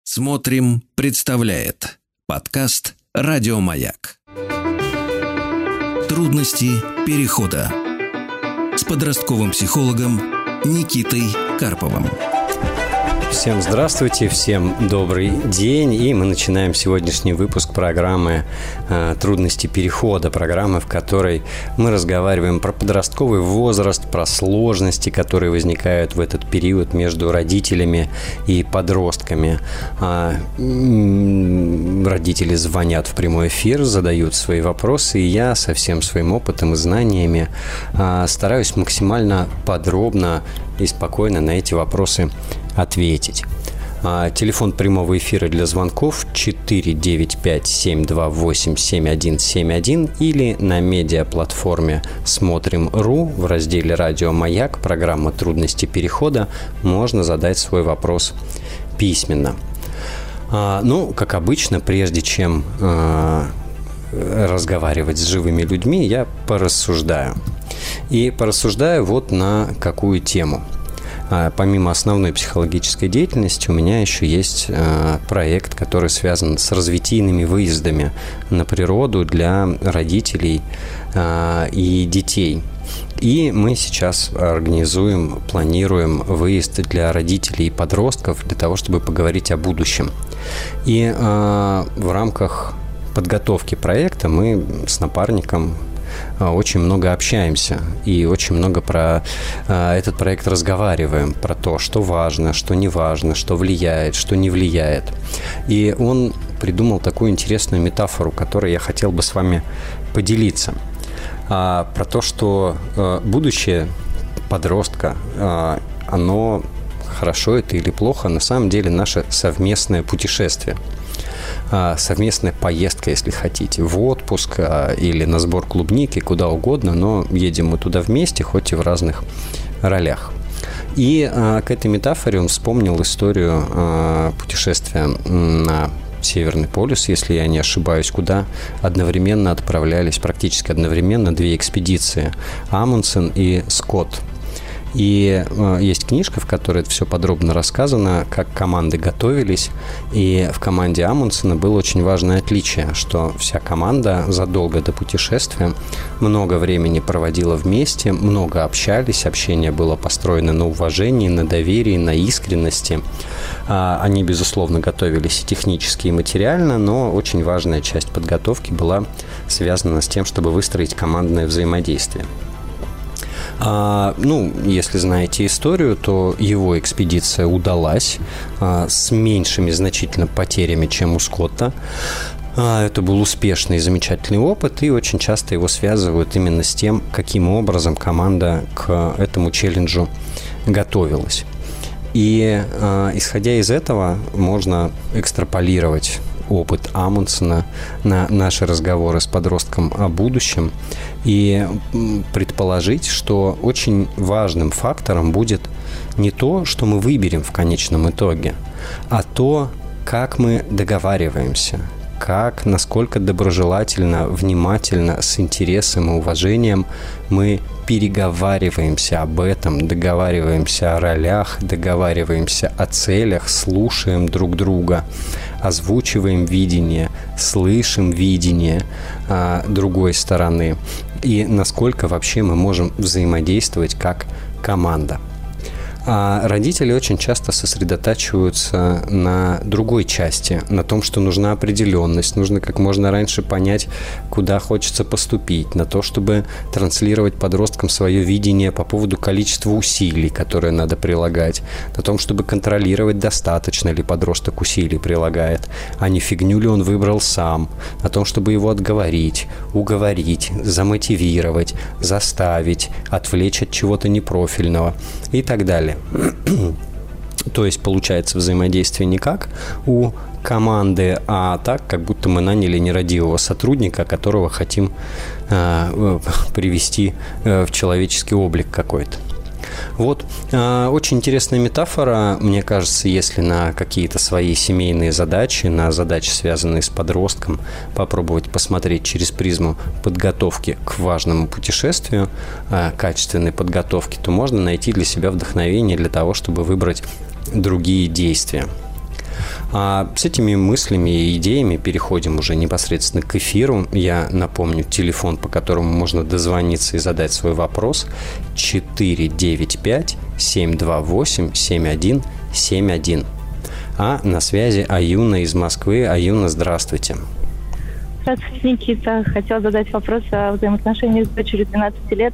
Смотрим, представляет подкаст «Радио Маяк». Трудности перехода с подростковым психологом Никитой Карповым. Всем здравствуйте, всем добрый день. И мы начинаем сегодняшний выпуск программы «Трудности перехода», программы, в которой мы разговариваем про подростковый возраст, про сложности, которые возникают в этот период между родителями и подростками. Родители звонят в прямой эфир, задают свои вопросы, и я со всем своим опытом и знаниями стараюсь максимально подробно и спокойно на эти вопросы ответить. Телефон прямого эфира для звонков 495-728-7171 или на медиаплатформе Смотрим.ру в разделе «Радио Маяк», программа «Трудности перехода», можно задать свой вопрос письменно. Как обычно, прежде чем разговаривать с живыми людьми, я порассуждаю. И порассуждаю вот на какую тему. Помимо основной психологической деятельности, у меня еще есть проект, который связан с развитийными выездами на природу для родителей и детей. И мы сейчас планируем выезд для родителей и подростков для того, чтобы поговорить о будущем. И в рамках подготовки проекта мы с напарником очень много общаемся и очень много про этот проект разговариваем, про то, что важно, что не важно, что влияет, что не влияет. И он придумал такую интересную метафору, которой я хотел бы с вами поделиться. Про то, что будущее подростка, оно хорошо это или плохо, на самом деле наше совместное путешествие. Совместная поездка, если хотите, в отпуск или на сбор клубники, куда угодно, но едем мы туда вместе, хоть и в разных ролях. И к этой метафоре он вспомнил историю путешествия на Северный полюс, если я не ошибаюсь, куда одновременно отправлялись, практически одновременно, две экспедиции – Амундсен и Скотт. И есть книжка, в которой это все подробно рассказано, как команды готовились. И в команде Амундсена было очень важное отличие, что вся команда задолго до путешествия много времени проводила вместе, много общались. Общение было построено на уважении, на доверии, на искренности. Они, безусловно, готовились и технически, и материально, но очень важная часть подготовки была связана с тем, чтобы выстроить командное взаимодействие. Если знаете историю, то его экспедиция удалась с меньшими значительно потерями, чем у Скотта. Это был успешный и замечательный опыт, и очень часто его связывают именно с тем, каким образом команда к этому челленджу готовилась. И исходя из этого, можно экстраполировать опыт Амундсена на наши разговоры с подростком о будущем и предположить, что очень важным фактором будет не то, что мы выберем в конечном итоге, а то, как мы договариваемся, насколько доброжелательно, внимательно, с интересом и уважением мы переговариваемся об этом, договариваемся о ролях, договариваемся о целях, слушаем друг друга, озвучиваем видение, слышим видение другой стороны и насколько вообще мы можем взаимодействовать как команда. А родители очень часто сосредотачиваются на другой части, на том, что нужна определенность, нужно как можно раньше понять, куда хочется поступить, на то, чтобы транслировать подросткам свое видение по поводу количества усилий, которые надо прилагать, на том, чтобы контролировать, достаточно ли подросток усилий прилагает, а не фигню ли он выбрал сам, на том, чтобы его отговорить, уговорить, замотивировать, заставить, отвлечь от чего-то непрофильного и так далее. То есть получается взаимодействие не как у команды, а так, как будто мы наняли нерадивого сотрудника, которого хотим привести в человеческий облик какой-то. Вот, очень интересная метафора, мне кажется, если на какие-то свои семейные задачи, на задачи, связанные с подростком, попробовать посмотреть через призму подготовки к важному путешествию, качественной подготовки, то можно найти для себя вдохновение для того, чтобы выбрать другие действия. А с этими мыслями и идеями переходим уже непосредственно к эфиру. Я напомню, телефон, по которому можно дозвониться и задать свой вопрос, 495-728-7171. А на связи Аюна из Москвы. Аюна, здравствуйте. Здравствуйте, Никита. Хотела задать вопрос о взаимоотношениях с дочерью 12 лет.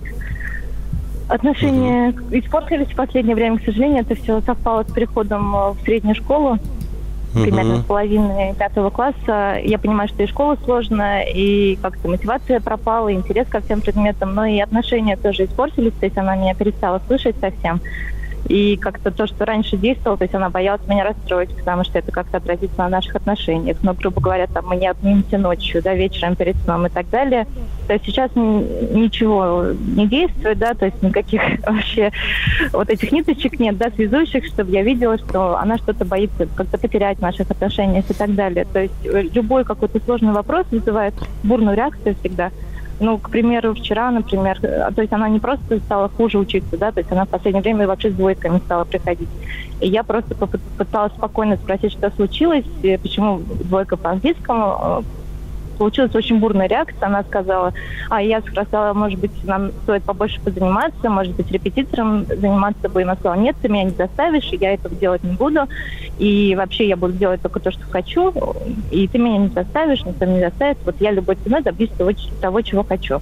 Отношения испортились в последнее время, к сожалению. Это все совпало с переходом в среднюю школу, примерно с половины 5 класса. Я понимаю, что и школа сложная, и как-то мотивация пропала, и интерес ко всем предметам, но и отношения тоже испортились, то есть она меня перестала слышать совсем. И как-то то, что раньше действовало, то есть она боялась меня расстроить, потому что это как-то отразится на наших отношениях. Но, грубо говоря, там мы не обнимемся ночью, да, вечером перед сном и так далее. То есть сейчас ничего не действует, да, то есть никаких вообще вот этих ниточек нет, да, связующих, чтобы я видела, что она что-то боится как-то потерять в наших отношениях и так далее. То есть любой какой-то сложный вопрос вызывает бурную реакцию всегда. Ну, к примеру, вчера, например, то есть она не просто стала хуже учиться, да, то есть она в последнее время вообще с двойками стала приходить. И я просто попыталась спокойно спросить, что случилось, почему двойка по английскому. Получилась очень бурная реакция. Она сказала, я сказала, может быть, нам стоит побольше позаниматься, может быть, репетитором заниматься бы. И она сказала, нет, ты меня не заставишь, и я этого делать не буду. И вообще я буду делать только то, что хочу, и ты меня не заставишь, никто не заставит. Вот я любой ценой добьюсь того, чего хочу.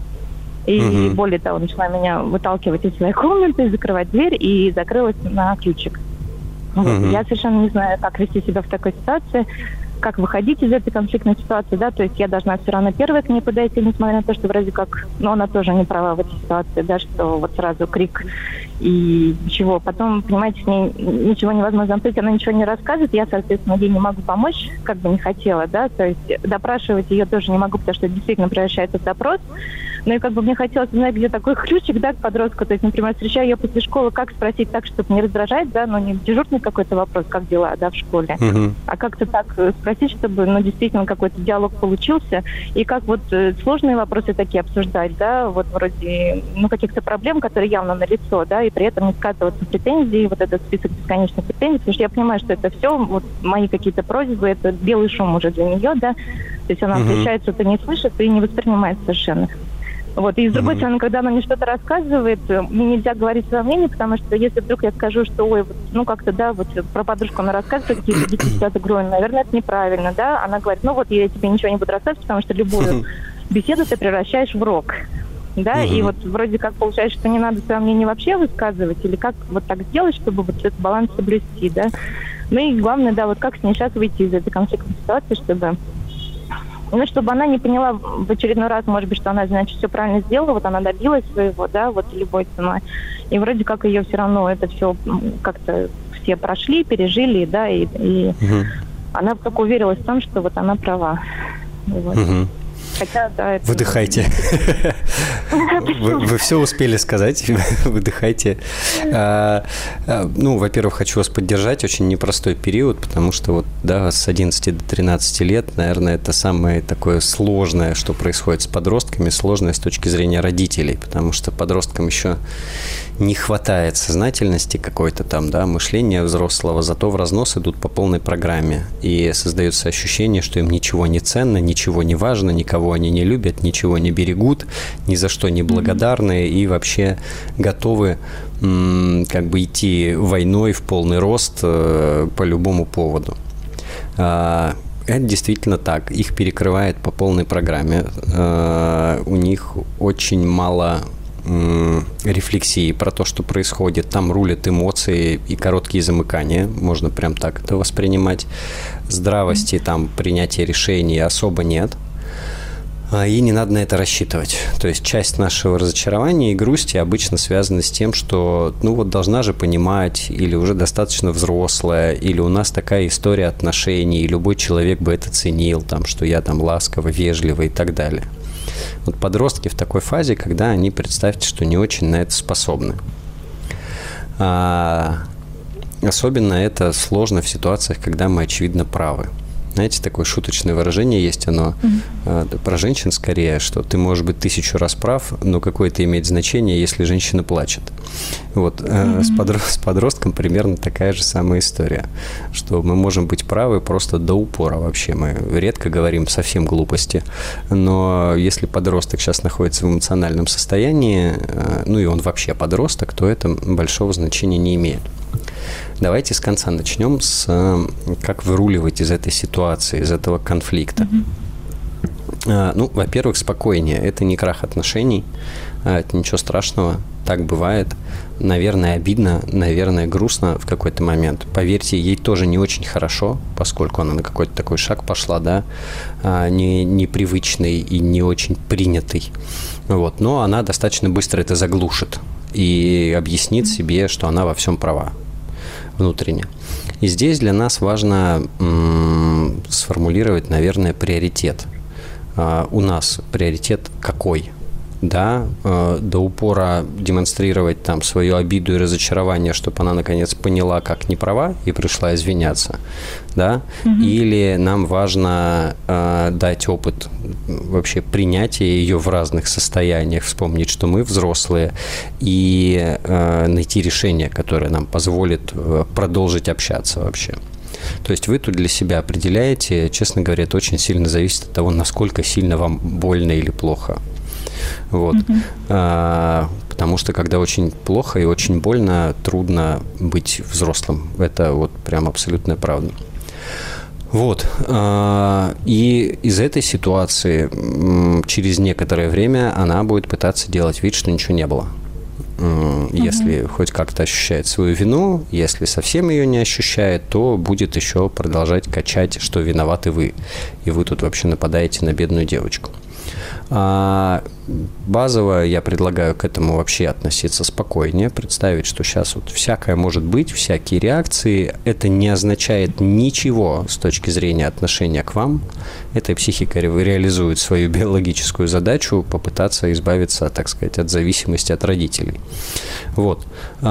И более того, начала меня выталкивать из своей комнаты, закрывать дверь, и закрылась на ключик. Вот. Я совершенно не знаю, как вести себя в такой ситуации, как выходить из этой конфликтной ситуации, да, то есть я должна все равно первой к ней подойти, несмотря на то, что вроде как, она тоже не права в этой ситуации, да, что вот сразу крик и чего. Потом, понимаете, с ней ничего невозможно сделать, она ничего не рассказывает, я, соответственно, ей не могу помочь, как бы не хотела, да, то есть допрашивать ее тоже не могу, потому что это действительно превращается в допрос. Ну и как бы мне хотелось знать, где такой ключик, да, к подростку. То есть, например, встречаю ее после школы, как спросить так, чтобы не раздражать, да, но не дежурный какой-то вопрос, как дела, да, в школе, а как-то так спросить, чтобы, действительно какой-то диалог получился, и как вот сложные вопросы такие обсуждать, да, вот вроде, каких-то проблем, которые явно налицо, да, и при этом не скатываться в претензии, вот этот список бесконечных претензий, потому что я понимаю, что это все, вот мои какие-то просьбы, это белый шум уже для нее, да, то есть она, получается, это не слышит и не воспринимает совершенно. Вот. И с другой стороны, когда она мне что-то рассказывает, мне нельзя говорить свое мнение, потому что если вдруг я скажу, что как-то, да, вот про подружку она рассказывает какие-то десятки гроны, наверное, это неправильно, да, она говорит, я тебе ничего не буду рассказывать, потому что любую беседу ты превращаешь в рок, да, и вот вроде как получается, что не надо свое мнение вообще высказывать, или как вот так сделать, чтобы вот этот баланс соблюсти, да. Ну и главное, да, вот как с ней сейчас выйти из этой конфликтной ситуации, чтобы она не поняла в очередной раз, может быть, что она, значит, все правильно сделала, вот она добилась своего, да, вот любой ценой. И вроде как ее все равно это все как-то все прошли, пережили, да, и она только уверилась в том, что вот она права. Вот. Хотя, да, это... Выдыхайте. Вы все успели сказать. Выдыхайте. Во-первых, хочу вас поддержать. Очень непростой период, потому что с 11 до 13 лет, наверное, это самое такое сложное, что происходит с подростками, сложное с точки зрения родителей, потому что подросткам еще не хватает сознательности какой-то там, да, мышления взрослого, зато в разнос идут по полной программе. И создается ощущение, что им ничего не ценно, ничего не важно, никого они не любят, ничего не берегут, ни за что не благодарны и вообще готовы идти войной в полный рост по любому поводу. Это действительно так. Их перекрывает по полной программе. У них очень мало рефлексии про то, что происходит. Там рулят эмоции и короткие замыкания. Можно прям так это воспринимать. Здравости, там принятия решений особо нет. И не надо на это рассчитывать. То есть часть нашего разочарования и грусти обычно связана с тем, что должна же понимать, или уже достаточно взрослая, или у нас такая история отношений, и любой человек бы это ценил, что я ласково, вежливо и так далее. Вот подростки в такой фазе, когда они, представьте, что не очень на это способны. Особенно это сложно в ситуациях, когда мы, очевидно, правы. Знаете, такое шуточное выражение есть, оно про женщин скорее, что ты можешь быть 1000 раз прав, но какое это имеет значение, если женщина плачет. Вот с подростком примерно такая же самая история, что мы можем быть правы просто до упора вообще. Мы редко говорим совсем глупости, но если подросток сейчас находится в эмоциональном состоянии, ну и он вообще подросток, то это большого значения не имеет. Давайте с конца начнем, как выруливать из этой ситуации, из этого конфликта. Ну, во-первых, спокойнее. Это не крах отношений, это ничего страшного. Так бывает. Наверное, обидно, наверное, грустно в какой-то момент. Поверьте, ей тоже не очень хорошо, поскольку она на какой-то такой шаг пошла, да, непривычный и не очень принятый. Вот. Но она достаточно быстро это заглушит и объяснит себе, что она во всем права внутренне. И здесь для нас важно сформулировать, наверное, приоритет. У нас приоритет какой? Да, до упора демонстрировать там свою обиду и разочарование, чтобы она наконец поняла, как не права, и пришла извиняться, да? Или нам важно дать опыт вообще принятия ее в разных состояниях, вспомнить, что мы взрослые, и найти решение, которое нам позволит продолжить общаться вообще. То есть вы тут для себя определяете, честно говоря, это очень сильно зависит от того, насколько сильно вам больно или плохо. Вот. Потому что когда очень плохо и очень больно, трудно быть взрослым. Это вот прям абсолютная правда. Вот. И из этой ситуации через некоторое время она будет пытаться делать вид, что ничего не было. Если хоть как-то ощущает свою вину, если совсем ее не ощущает, то будет еще продолжать качать, что виноваты вы. И вы тут вообще нападаете на бедную девочку. Базово я предлагаю к этому вообще относиться спокойнее, представить, что сейчас вот всякое может быть, всякие реакции. Это не означает ничего с точки зрения отношения к вам. Эта психика реализует свою биологическую задачу попытаться избавиться, так сказать, от зависимости от родителей. Вот.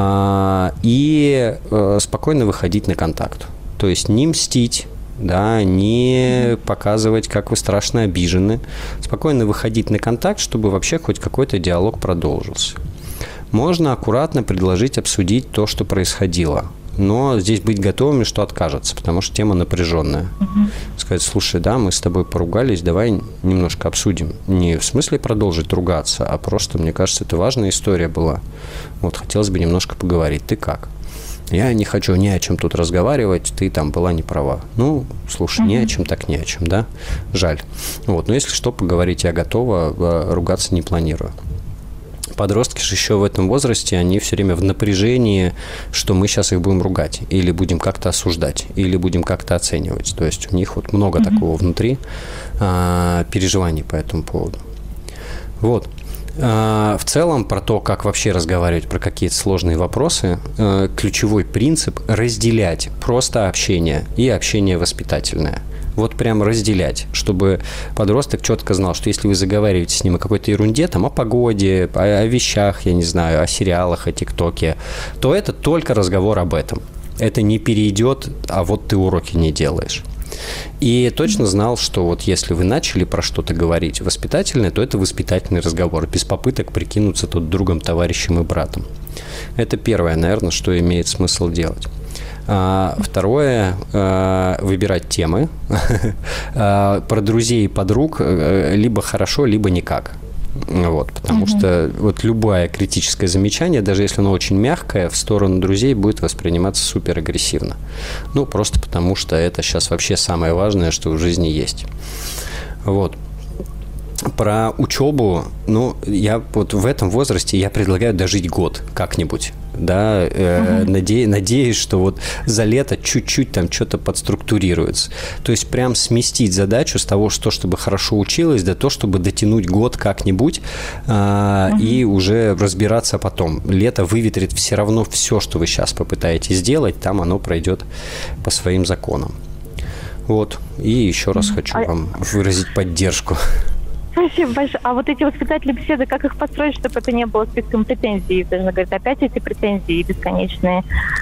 И спокойно выходить на контакт. То есть не мстить, да, не показывать, как вы страшно обижены. Спокойно выходить на контакт, чтобы вообще хоть какой-то диалог продолжился. Можно аккуратно предложить обсудить то, что происходило. Но здесь быть готовыми, что откажется, потому что тема напряженная. Сказать: слушай, да, мы с тобой поругались, давай немножко обсудим. Не в смысле продолжить ругаться, а просто, мне кажется, это важная история была. Вот, хотелось бы немножко поговорить. Ты как? Я не хочу ни о чем тут разговаривать, ты там была не права. Ну, слушай, ни о чем так ни о чем, да? Жаль. Вот, но если что, поговорить я готова, ругаться не планирую. Подростки же еще в этом возрасте, они все время в напряжении, что мы сейчас их будем ругать, или будем как-то осуждать, или будем как-то оценивать. То есть у них вот много такого внутри переживаний по этому поводу. Вот. В целом, про то, как вообще разговаривать про какие-то сложные вопросы, ключевой принцип – разделять просто общение и общение воспитательное. Вот прям разделять, чтобы подросток четко знал, что если вы заговариваете с ним о какой-то ерунде, там, о погоде, о вещах, я не знаю, о сериалах, о ТикТоке, то это только разговор об этом. Это не перейдет, а вот ты уроки не делаешь. И точно знал, что вот если вы начали про что-то говорить воспитательное, то это воспитательный разговор, без попыток прикинуться тут другом, товарищем и братом. Это первое, наверное, что имеет смысл делать. Второе, выбирать темы. Про друзей и подруг либо хорошо, либо никак. Вот, потому что вот любое критическое замечание, даже если оно очень мягкое, в сторону друзей будет восприниматься супер агрессивно. Ну, просто потому что это сейчас вообще самое важное, что в жизни есть. Вот. Про учебу, ну, я вот в этом возрасте я предлагаю дожить год как-нибудь, да, надеюсь, что вот за лето чуть-чуть там что-то подструктурируется. То есть прям сместить задачу с того, чтобы хорошо училась, до того, чтобы дотянуть год как-нибудь и уже разбираться потом. Лето выветрит все равно все, что вы сейчас попытаетесь сделать, там оно пройдет по своим законам. Вот, и еще раз хочу вам выразить поддержку. Спасибо большое. А вот эти воспитательные беседы, как их построить, чтобы это не было списком претензий? Даже, говорят, опять эти претензии бесконечные.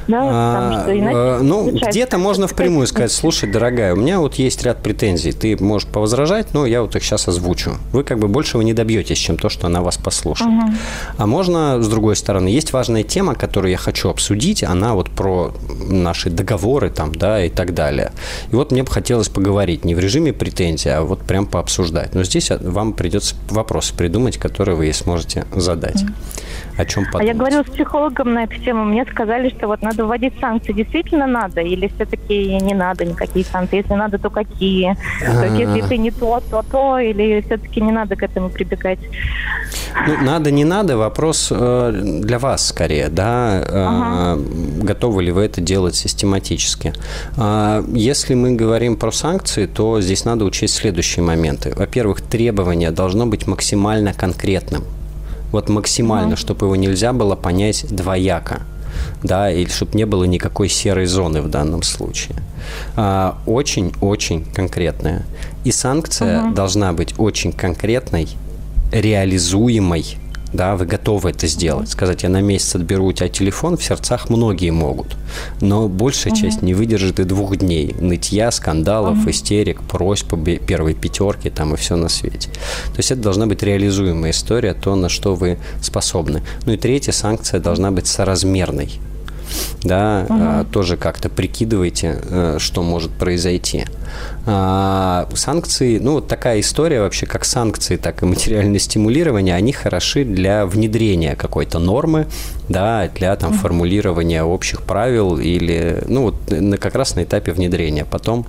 Да, что иначе где-то можно впрямую сказать: слушай, дорогая, у меня вот есть ряд претензий, ты можешь повозражать, но я вот их сейчас озвучу. Вы как бы большего не добьетесь, чем то, что она вас послушает. А можно, с другой стороны, есть важная тема, которую я хочу обсудить, она вот про наши договоры там, да, и так далее. И вот мне бы хотелось поговорить не в режиме претензий, а вот прям пообсуждать. Но здесь вам придется вопросы придумать, которые вы ей сможете задать. О чем подумать. А я говорила с психологом на эту тему, мне сказали, что вот надо вводить санкции. Действительно надо? Или все-таки не надо никакие санкции? Если надо, то какие? То есть, если ты не то, или все-таки не надо к этому прибегать? Надо, не надо, вопрос для вас скорее, да? Готовы ли вы это делать систематически? Если мы говорим про санкции, то здесь надо учесть следующие моменты. Во-первых, требование должно быть максимально конкретным. Вот максимально, чтобы его нельзя было понять двояко, да, или чтобы не было никакой серой зоны в данном случае. Очень-очень конкретная. И санкция должна быть очень конкретной, реализуемой. Да, вы готовы это сделать. Сказать: я на месяц отберу у тебя телефон, в сердцах многие могут. Но большая часть не выдержит и 2 дней. Нытья, скандалов, истерик, просьб первой пятерки там и все на свете. То есть это должна быть реализуемая история, то, на что вы способны. Ну и третья санкция должна быть соразмерной. Да, тоже как-то прикидывайте, что может произойти. Санкции, вот такая история вообще, как санкции, так и материальное стимулирование, они хороши для внедрения какой-то нормы, да, для там формулирования общих правил или, как раз на этапе внедрения. Потом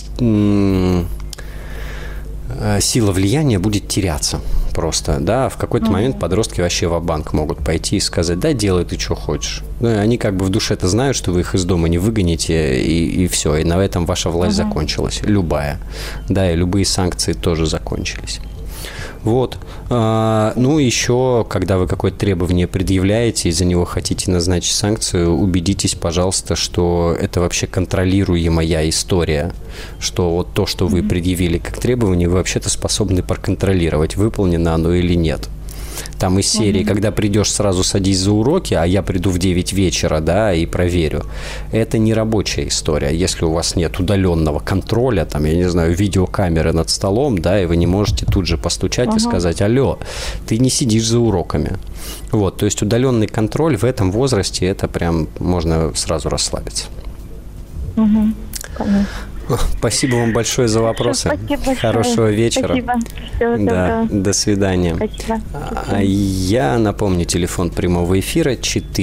сила влияния будет теряться просто, да, в какой-то момент подростки вообще ва-банк могут пойти и сказать: да, делай ты, что хочешь. Они как бы в душе-то знают, что вы их из дома не выгоните, и все, и на этом ваша власть закончилась, любая, да, и любые санкции тоже закончились. Вот. Еще, когда вы какое-то требование предъявляете и за него хотите назначить санкцию, убедитесь, пожалуйста, что это вообще контролируемая история, что вот то, что вы предъявили как требование, вы вообще-то способны проконтролировать, выполнено оно или нет. Там из серии, когда придешь, сразу садись за уроки, а я приду в 9 вечера, да, и проверю. Это не рабочая история. Если у вас нет удаленного контроля, там, я не знаю, видеокамеры над столом, да, и вы не можете тут же постучать и сказать: алло, ты не сидишь за уроками. Вот, то есть удаленный контроль в этом возрасте, это прям можно сразу расслабиться. Понятно. Спасибо вам большое за вопросы. Спасибо. Хорошего вечера. Спасибо. Всего доброго. До свидания. Спасибо. Я напомню, телефон прямого эфира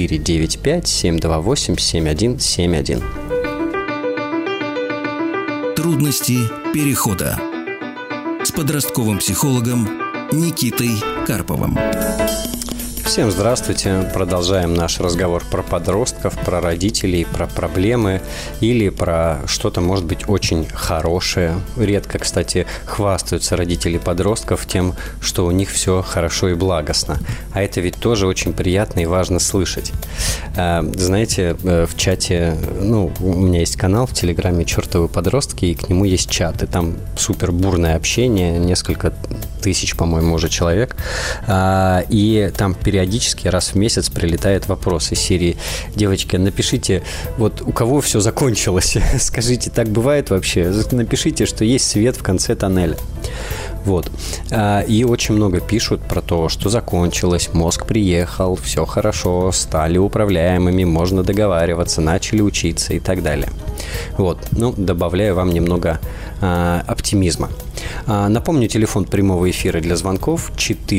495-728-7171. Трудности перехода с подростковым психологом Никитой Карповым. Всем здравствуйте. Продолжаем наш разговор про подростков, про родителей, про проблемы или про что-то, может быть, очень хорошее. Редко, кстати, хвастаются родители подростков тем, что у них все хорошо и благостно. А это ведь тоже очень приятно и важно слышать. Знаете, в чате, у меня есть канал в Телеграме «Чертовы подростки», и к нему есть чат. И там супер бурное общение, несколько тысяч, по-моему, уже человек. И там периодически раз в месяц прилетает вопрос из серии: девочки, напишите, вот у кого все закончилось, скажите, так бывает вообще? Напишите, что есть свет в конце тоннеля. Вот. И очень много пишут про то, что закончилось, мозг приехал, все хорошо, стали управляемыми, можно договариваться, начали учиться и так далее. Вот. Добавляю вам немного оптимизма. Напомню, телефон прямого эфира для звонков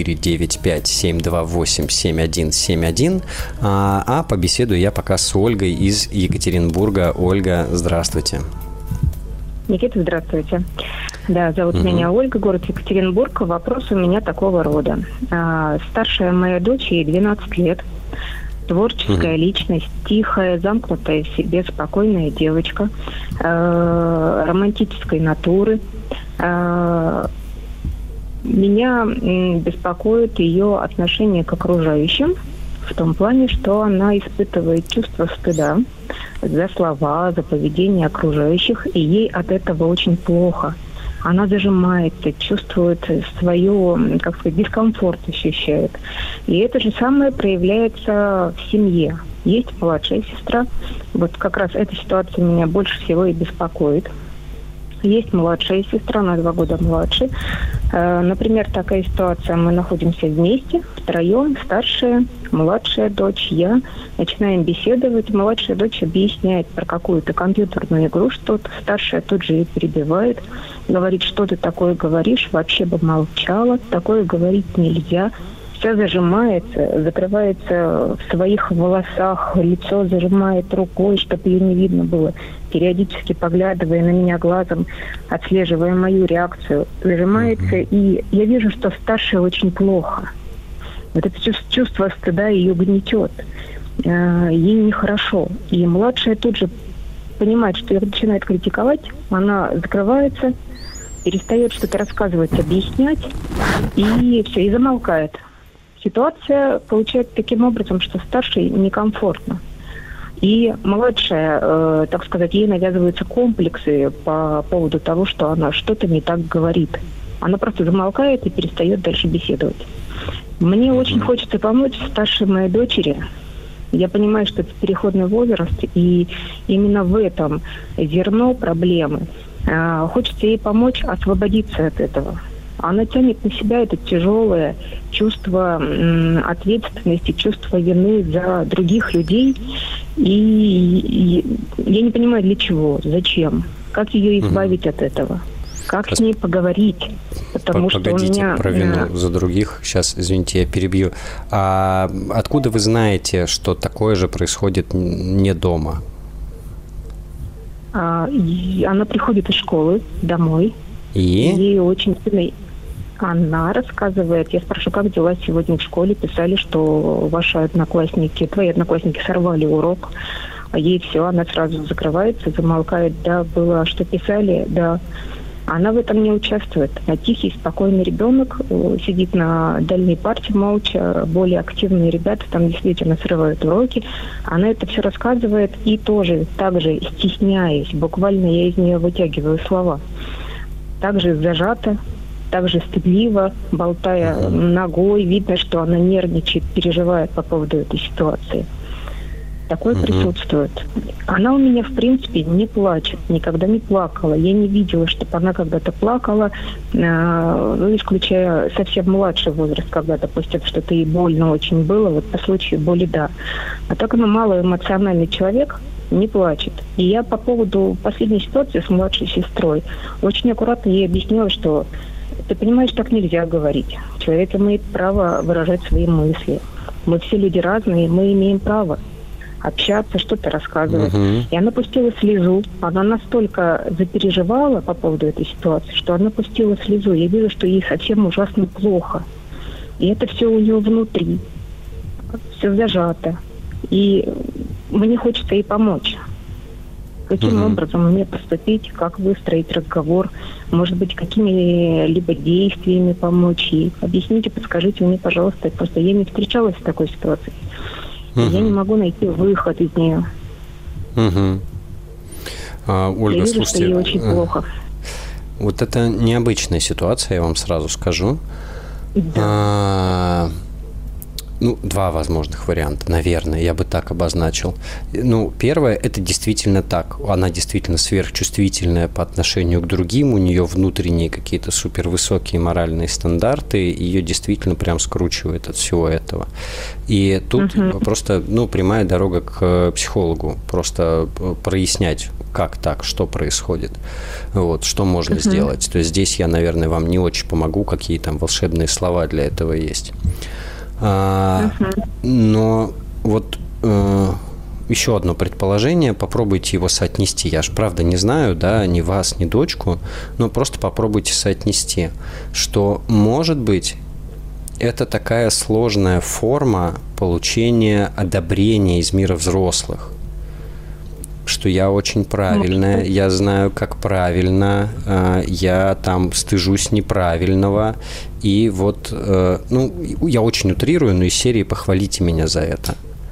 495-728-7171. А побеседую я пока с Ольгой из Екатеринбурга. Ольга, здравствуйте. Никита, здравствуйте. Да, зовут меня Ольга, город Екатеринбург. Вопрос у меня такого рода. Старшая моя дочь, ей 12 лет. Творческая личность, тихая, замкнутая в себе, спокойная девочка, романтической натуры. Меня беспокоит ее отношение к окружающим, в том плане, что она испытывает чувство стыда за слова, за поведение окружающих, и ей от этого очень плохо. Она зажимается, чувствует свою, дискомфорт ощущает. И это же самое проявляется в семье. Есть младшая сестра. Вот как раз эта ситуация меня больше всего и беспокоит. Есть младшая сестра, на 2 года младше. Например, такая ситуация. Мы находимся вместе, втроем, старшая, младшая дочь, я. Начинаем беседовать. Младшая дочь объясняет про какую-то компьютерную игру что-то. Старшая тут же ее перебивает. Говорит, что ты такое говоришь, вообще бы молчала. Такое говорить нельзя. Вся зажимается, закрывается в своих волосах, лицо зажимает рукой, чтобы ее не видно было, периодически поглядывая на меня глазом, отслеживая мою реакцию. Зажимается, и я вижу, что старшая очень плохо. Вот это чувство стыда ее гнетет. Ей нехорошо. И младшая тут же понимает, что ее начинает критиковать, она закрывается, перестает что-то рассказывать, объяснять, и все, и замолкает. Ситуация получается таким образом, что старшей некомфортно. И младшая, так сказать, ей навязываются комплексы по поводу того, что она что-то не так говорит. Она просто замолкает и перестает дальше беседовать. Мне очень хочется помочь старшей моей дочери. Я понимаю, что это переходный возраст, и именно в этом зерно проблемы. Хочется ей помочь освободиться от этого. Она тянет на себя это тяжелое чувство ответственности, чувство вины за других людей. И я не понимаю, для чего, зачем, как ее избавить от этого, как с ней поговорить. Потому что у меня... про вину за других. Сейчас, извините, я перебью. А откуда вы знаете, что такое же происходит не дома? Она приходит из школы домой. И? Ей очень сильно... Она рассказывает, я спрашиваю, как дела сегодня в школе, писали, что твои одноклассники сорвали урок, а ей все, она сразу закрывается, замолкает, да, было, что писали, да. Она в этом не участвует. А тихий, спокойный ребенок сидит на дальней парте молча, более активные ребята там действительно срывают уроки. Она это все рассказывает и тоже так же стесняясь, буквально я из нее вытягиваю слова, также зажата, также стыдливо, болтая ногой. Видно, что она нервничает, переживает по поводу этой ситуации. Такое присутствует. Она у меня, в принципе, не плачет, никогда не плакала. Я не видела, чтобы она когда-то плакала, исключая совсем младший возраст, когда, допустим, что-то ей больно очень было, вот по случаю боли, да. А так она малоэмоциональный человек, не плачет. И я по поводу последней ситуации с младшей сестрой очень аккуратно ей объяснила, что ты понимаешь, так нельзя говорить. Человек имеет право выражать свои мысли. Мы все люди разные, мы имеем право общаться, что-то рассказывать. И она пустила слезу. Она настолько запереживала по поводу этой ситуации, что она пустила слезу. Я вижу, что ей совсем ужасно плохо. И это все у нее внутри. Все зажато. И мне хочется ей помочь. Каким образом мне поступить, как выстроить разговор, может быть, какими-либо действиями помочь ей. Объясните, подскажите мне, пожалуйста. Просто я не встречалась с такой ситуацией. Я не могу найти выход из нее. Ольга, я вижу, слушайте, что ей очень плохо. Вот это необычная ситуация, я вам сразу скажу. Да. Два возможных варианта, наверное, я бы так обозначил. Первое, это действительно так. Она действительно сверхчувствительная по отношению к другим, у нее внутренние какие-то супервысокие моральные стандарты, ее действительно прям скручивает от всего этого. И тут просто, прямая дорога к психологу, просто прояснять, как так, что происходит, что можно сделать. То есть здесь я, наверное, вам не очень помогу, какие там волшебные слова для этого есть. Но еще одно предположение, попробуйте его соотнести. Я ж правда не знаю, да, ни вас, ни дочку, но просто попробуйте соотнести, что, может быть, это такая сложная форма получения одобрения из мира взрослых. Что я очень правильная, я знаю, как правильно, я там стыжусь неправильного. И я очень утрирую, но из серии «Похвалите меня за это».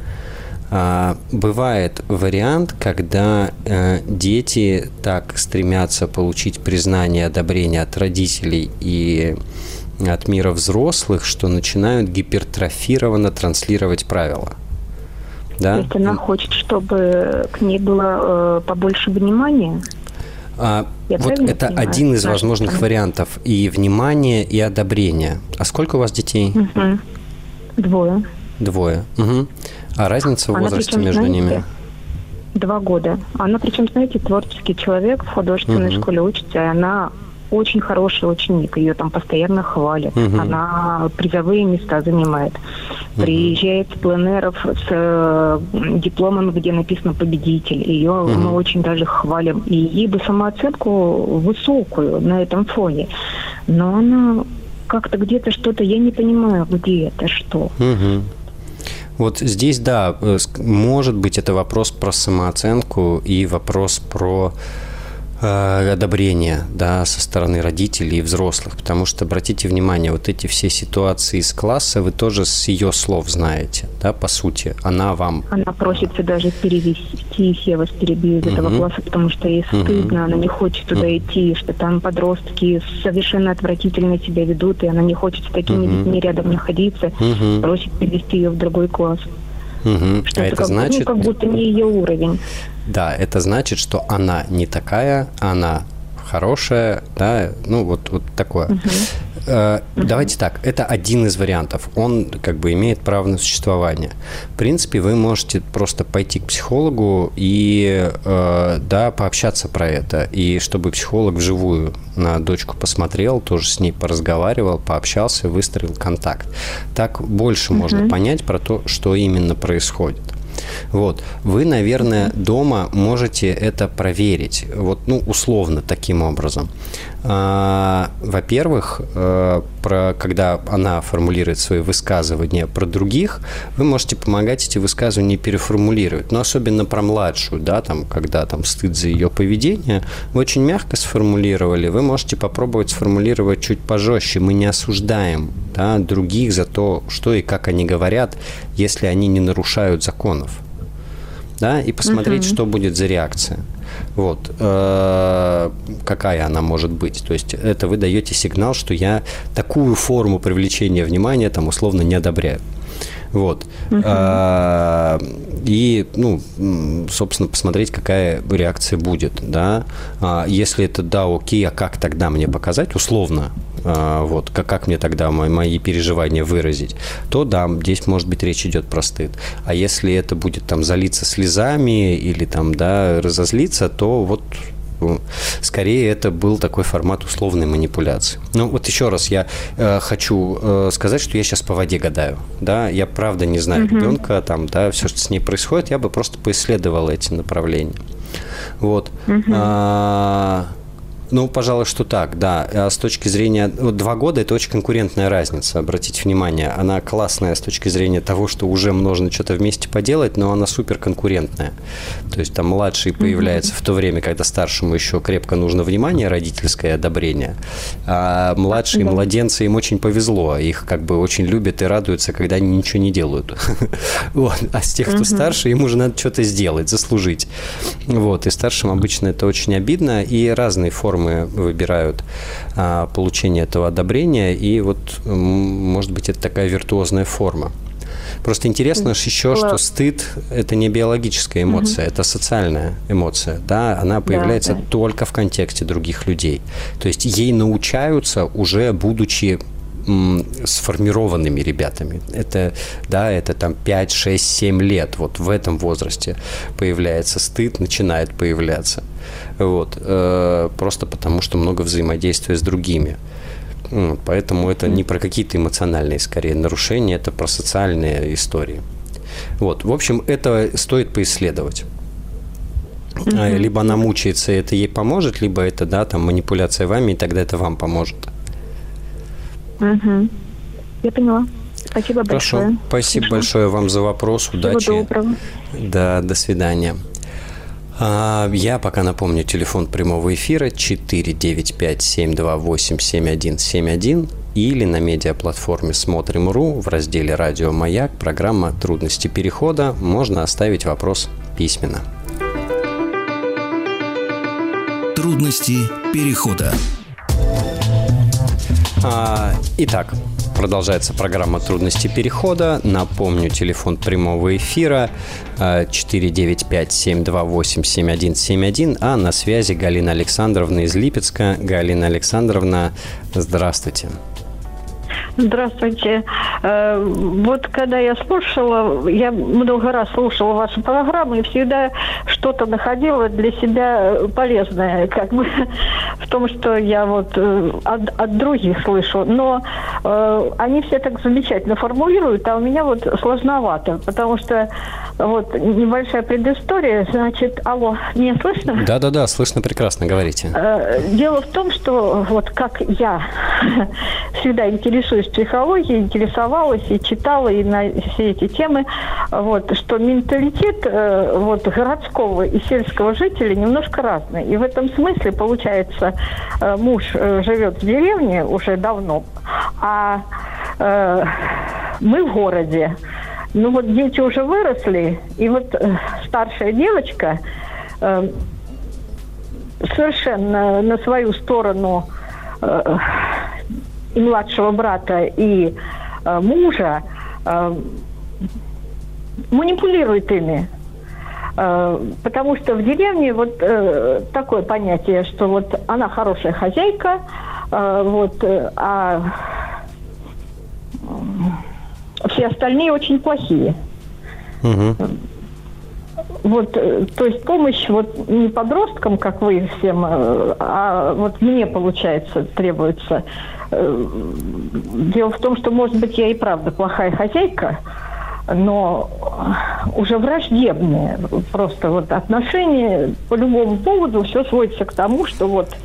Бывает вариант, когда дети так стремятся получить признание, одобрение от родителей и от мира взрослых, что начинают гипертрофированно транслировать правила. Да? То есть она хочет, чтобы к ней было побольше внимания? Вот это понимаю? один из возможных вариантов. И внимание, и одобрение. А сколько у вас детей? 2. 2. Угу. А разница в возрасте между ними? 2 года. Она, причем, знаете, творческий человек, в художественной школе учится, и она очень хороший ученик. Ее там постоянно хвалят. Она призовые места занимает. Приезжает с пленеров с дипломом, где написано «победитель». Ее мы очень даже хвалим. И ей бы самооценку высокую на этом фоне. Но она как-то где-то что-то, я не понимаю, где это, что. Вот здесь, да, может быть, это вопрос про самооценку и вопрос про одобрение, да, со стороны родителей и взрослых. Потому что, обратите внимание, вот эти все ситуации из класса вы тоже с ее слов знаете, да, по сути. Она просится даже перевести, я вас перебью, из этого класса, потому что ей стыдно, она не хочет туда идти, что там подростки совершенно отвратительно себя ведут, и она не хочет с такими детьми рядом находиться, просит перевести ее в другой класс. Что это значит, как будто не ее уровень. Да, это значит, что она не такая, она хорошая, да, ну вот такое. Давайте так, это один из вариантов. Он как бы имеет право на существование. В принципе, вы можете просто пойти к психологу и да, пообщаться про это. И чтобы психолог вживую на дочку посмотрел, тоже с ней поразговаривал, пообщался, выстроил контакт. Так больше можно понять про то, что именно происходит. Вот. Вы, наверное, дома можете это проверить. Вот, ну, условно, таким образом. Во-первых, когда она формулирует свои высказывания про других, вы можете помогать эти высказывания переформулировать. Но особенно про младшую, да, там, когда там стыд за ее поведение, вы очень мягко сформулировали, вы можете попробовать сформулировать чуть пожестче. Мы не осуждаем, да, других за то, что и как они говорят, если они не нарушают законов. Да, и посмотреть, что будет за реакция. Вот. Какая она может быть. То есть это вы даете сигнал, что я такую форму привлечения внимания там условно не одобряю. Вот. И, ну, собственно, посмотреть, какая реакция будет. Да? Если это да, окей, а как тогда мне показать условно? Вот, как мне тогда мои переживания выразить, то да, здесь, может быть, речь идет про стыд. А если это будет там залиться слезами или там, да, разозлиться, то вот скорее это был такой формат условной манипуляции. Ну, вот еще раз я хочу сказать, что я сейчас по воде гадаю. Да? Я правда не знаю ребенка, там, да, все, что с ней происходит, я бы просто поисследовал эти направления. Вот. Ну, пожалуй, что так, да. А с точки зрения... 2 года – это очень конкурентная разница, обратите внимание. Она классная с точки зрения того, что уже можно что-то вместе поделать, но она суперконкурентная. То есть там младший появляется в то время, когда старшему еще крепко нужно внимание, родительское одобрение. А младшие младенцы, им очень повезло. Их как бы очень любят и радуются, когда они ничего не делают. А с тех, кто старше, им уже надо что-то сделать, заслужить. Вот. И старшим обычно это очень обидно. И разные формы выбирают получение этого одобрения, и вот, может быть, это такая виртуозная форма. Просто интересно еще, что стыд – это не биологическая эмоция, это социальная эмоция, да, она появляется только в контексте других людей. То есть ей научаются уже будучи сформированными ребятами. Это, да, это там 5, 6, 7 лет. Вот в этом возрасте появляется стыд, начинает появляться. Вот. Просто потому, что много взаимодействия с другими. Поэтому это не про какие-то эмоциональные, скорее, нарушения, это про социальные истории. Вот. В общем, это стоит поисследовать. Либо она мучается, и это ей поможет, либо это, да, там, манипуляция вами, и тогда это вам поможет. Я поняла. Спасибо большое. Хорошо. Спасибо большое вам за вопрос. Удачи. Всего доброго. Да, до свидания. Я пока напомню, телефон прямого эфира 495-728-7171 или на медиаплатформе «Смотрим.ру» в разделе «Радио Маяк» программа «Трудности перехода». Можно оставить вопрос письменно. Трудности перехода. Итак, Продолжается программа «Трудности перехода». Напомню, телефон прямого эфира 495-728-7171. А на связи Галина Александровна из Липецка. Галина Александровна, здравствуйте. Здравствуйте. Вот когда я слушала, я много раз слушала вашу программу и всегда что-то находила для себя полезное, как бы в том, что я вот от других слышу. Но они все так замечательно формулируют, а у меня вот сложновато, потому что вот небольшая предыстория. Значит, алло, меня слышно? Да-да-да, слышно прекрасно, говорите. Дело в том, что вот как я всегда интересуюсь психологией, интересовалась и читала и на все эти темы, вот, что менталитет вот, городского и сельского жителя немножко разный. И в этом смысле, получается, муж живет в деревне уже давно, а мы в городе. Ну вот дети уже выросли, и вот старшая девочка совершенно на свою сторону и младшего брата, и мужа манипулирует ими. Потому что в деревне вот такое понятие, что вот она хорошая хозяйка, вот, а все остальные очень плохие. Угу. Вот, то есть помощь вот не подросткам, как вы всем, а вот мне, получается, требуется. Дело в том, что, может быть, я и правда плохая хозяйка, но уже враждебные. Просто вот отношения по любому поводу все сводится к тому, что вот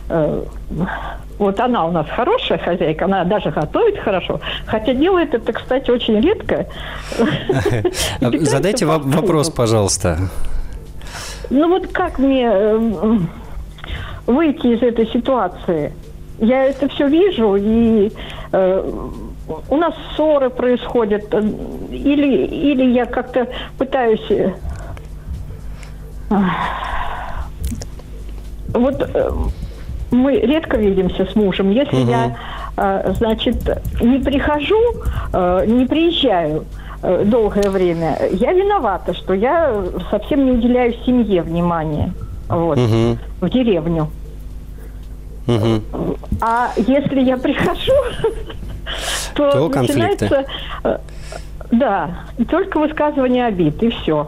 она у нас хорошая хозяйка, она даже готовит хорошо, хотя делает это, кстати, очень редко. Задайте вопрос, пожалуйста. Ну вот как мне выйти из этой ситуации? Я это все вижу, и у нас ссоры происходят, или я как-то пытаюсь... Вот... Мы редко видимся с мужем. Если я, значит, не прихожу, не приезжаю долгое время, я виновата, что я совсем не уделяю семье внимания, вот, в деревню. А если я прихожу, то начинается, да, только высказывание обид, и все.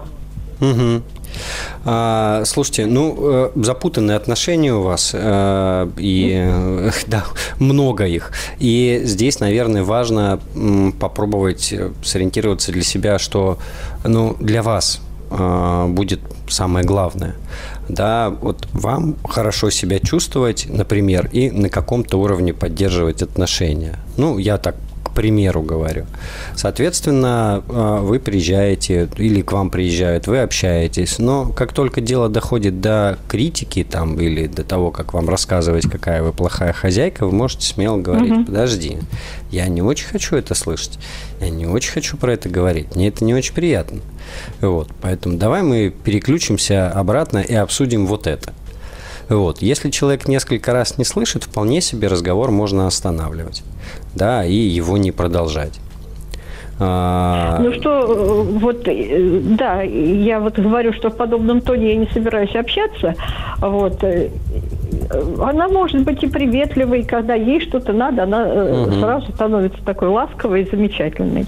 Слушайте, ну, запутанные отношения у вас, и да, много их. И здесь, наверное, важно попробовать сориентироваться для себя, что, ну, для вас будет самое главное. Да, вот вам хорошо себя чувствовать, например, и на каком-то уровне поддерживать отношения. Ну, я так к примеру говорю. Соответственно, вы приезжаете, или к вам приезжают, вы общаетесь, но как только дело доходит до критики там, или до того, как вам рассказывать, какая вы плохая хозяйка, вы можете смело говорить: подожди, я не очень хочу это слышать, я не очень хочу про это говорить, мне это не очень приятно. Вот, поэтому давай мы переключимся обратно и обсудим вот это. Вот. Если человек несколько раз не слышит, вполне себе разговор можно останавливать, да, и его не продолжать. Ну что, вот, да, я вот говорю, что в подобном тоне я не собираюсь общаться, вот. Она может быть и приветливой, когда ей что-то надо, она сразу становится такой ласковой и замечательной.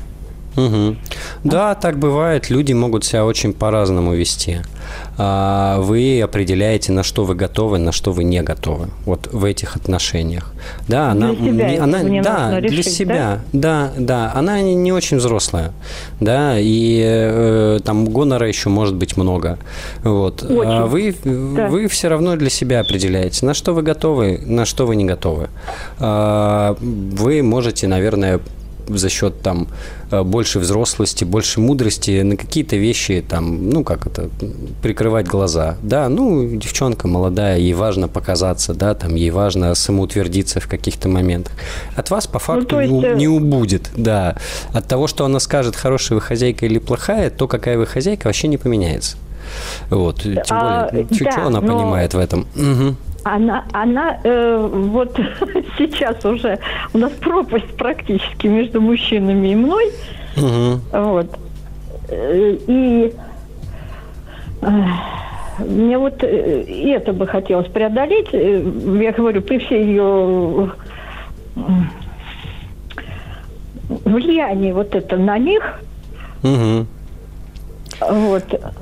Да, так бывает. Люди могут себя очень по-разному вести. Вы определяете, на что вы готовы, на что вы не готовы. Вот в этих отношениях. Да, для себя да, решить, для себя. Да, она не очень взрослая. Да, и там гонора еще может быть много. Вот. Вы все равно для себя определяете, на что вы готовы, на что вы не готовы. Вы можете, наверное, за счет там больше взрослости, больше мудрости на какие-то вещи там, ну, как это, прикрывать глаза. Да, ну, девчонка молодая, ей важно показаться, да, там, ей важно самоутвердиться в каких-то моментах. От вас по факту не убудет, да. От того, что она скажет, хорошая вы хозяйка или плохая, то, какая вы хозяйка, вообще не поменяется. Вот. Тем более, что она понимает в этом. Она вот сейчас уже у нас пропасть практически между мужчинами и мной. Вот. И мне вот это бы хотелось преодолеть. Я говорю, при всей ее влиянии вот это на них. Вот.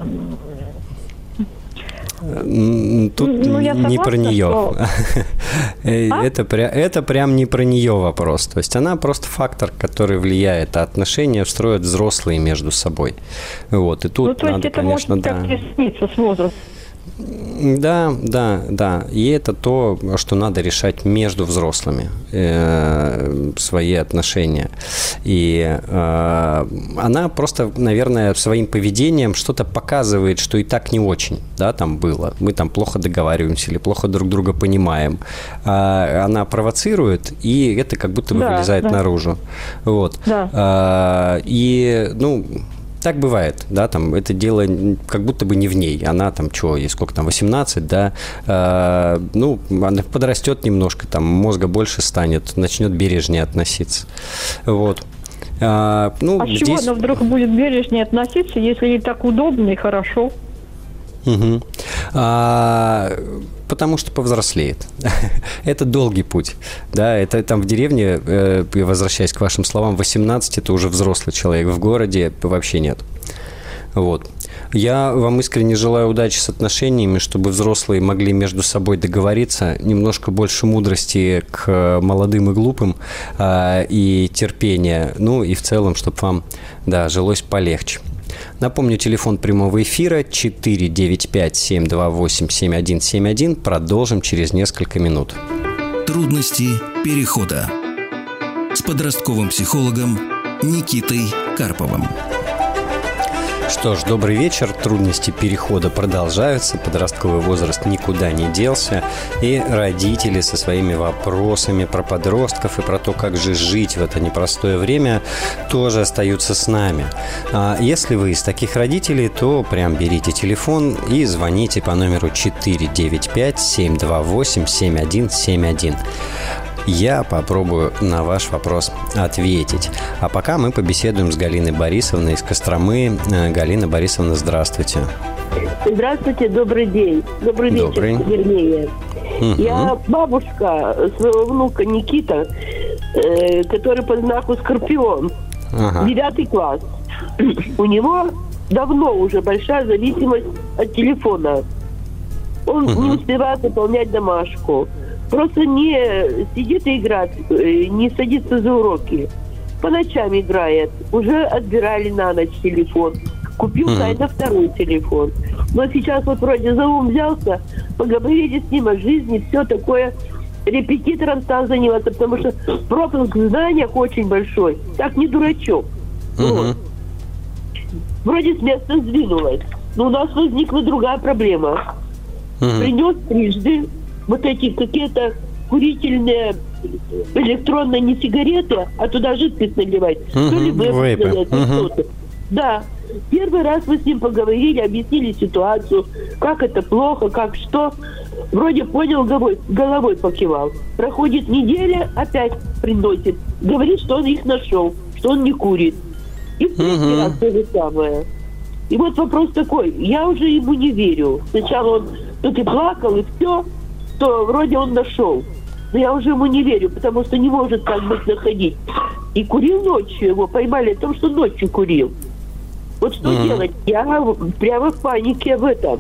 Тут не про нее. Что... Это прям не про нее вопрос. То есть она просто фактор, который влияет, а отношения строят взрослые между собой. Вот. И тут то есть надо, это конечно, может как-то сниться с возрастом. Да. И это то, что надо решать между взрослыми, свои отношения. И она просто, наверное, своим поведением что-то показывает, что и так не очень, да, там было. Мы там плохо договариваемся или плохо друг друга понимаем. Она провоцирует, и это как будто бы вылезает наружу. Вот. Да. И, так бывает, да, там, это дело как будто бы не в ней. Она там, ей сколько там, 18, да, она подрастет немножко, там, мозга больше станет, начнет бережнее относиться. Вот. С чего она вдруг будет бережнее относиться, если ей так удобно и хорошо? Потому что повзрослеет. Это долгий путь. Да, это там в деревне, возвращаясь к вашим словам, 18 – это уже взрослый человек. В городе вообще нет. Вот. Я вам искренне желаю удачи с отношениями, чтобы взрослые могли между собой договориться, немножко больше мудрости к молодым и глупым, и терпения, и в целом, чтобы вам, жилось полегче. Напомню, телефон прямого эфира 495-728-7171. Продолжим через несколько минут. Трудности перехода с подростковым психологом Никитой Карповым. Что ж, добрый вечер. Трудности перехода продолжаются. Подростковый возраст никуда не делся. И родители со своими вопросами про подростков и про то, как же жить в это непростое время, тоже остаются с нами. А если вы из таких родителей, то прям берите телефон и звоните по номеру 495-728-7171. Я попробую на ваш вопрос ответить. А пока мы побеседуем с Галиной Борисовной из Костромы. Галина Борисовна, здравствуйте. Здравствуйте, добрый день. Добрый вечер, вернее. Я бабушка своего внука Никита, который по знаку Скорпион, 9 класс. У него давно уже большая зависимость от телефона. Он не успевает выполнять домашку. Просто не сидит и играет, не садится за уроки. По ночам играет. Уже отбирали на ночь телефон. Купил тайно второй телефон. Но сейчас вот вроде за ум взялся, поговорили с ним о жизни, все такое. Репетитором стал заниматься, потому что пропуск в знаниях очень большой. Так не дурачок. Вот. Вроде с места сдвинулась. Но у нас возникла другая проблема. Принес трижды вот эти какие-то курительные электронные не сигареты, а туда жидкость наливать. То ли вейпы. Да. Первый раз мы с ним поговорили, объяснили ситуацию, как это плохо, как что. Вроде понял, головой покивал. Проходит неделя, опять приносит. Говорит, что он их нашел, что он не курит. И в третий раз то же самое. И вот вопрос такой, я уже ему не верю. Сначала он тут и плакал, и все, то вроде он нашел. Но я уже ему не верю, потому что не может так быть находить. И курил ночью, его поймали о том, что ночью курил. Вот что делать? Я прямо в панике в этом.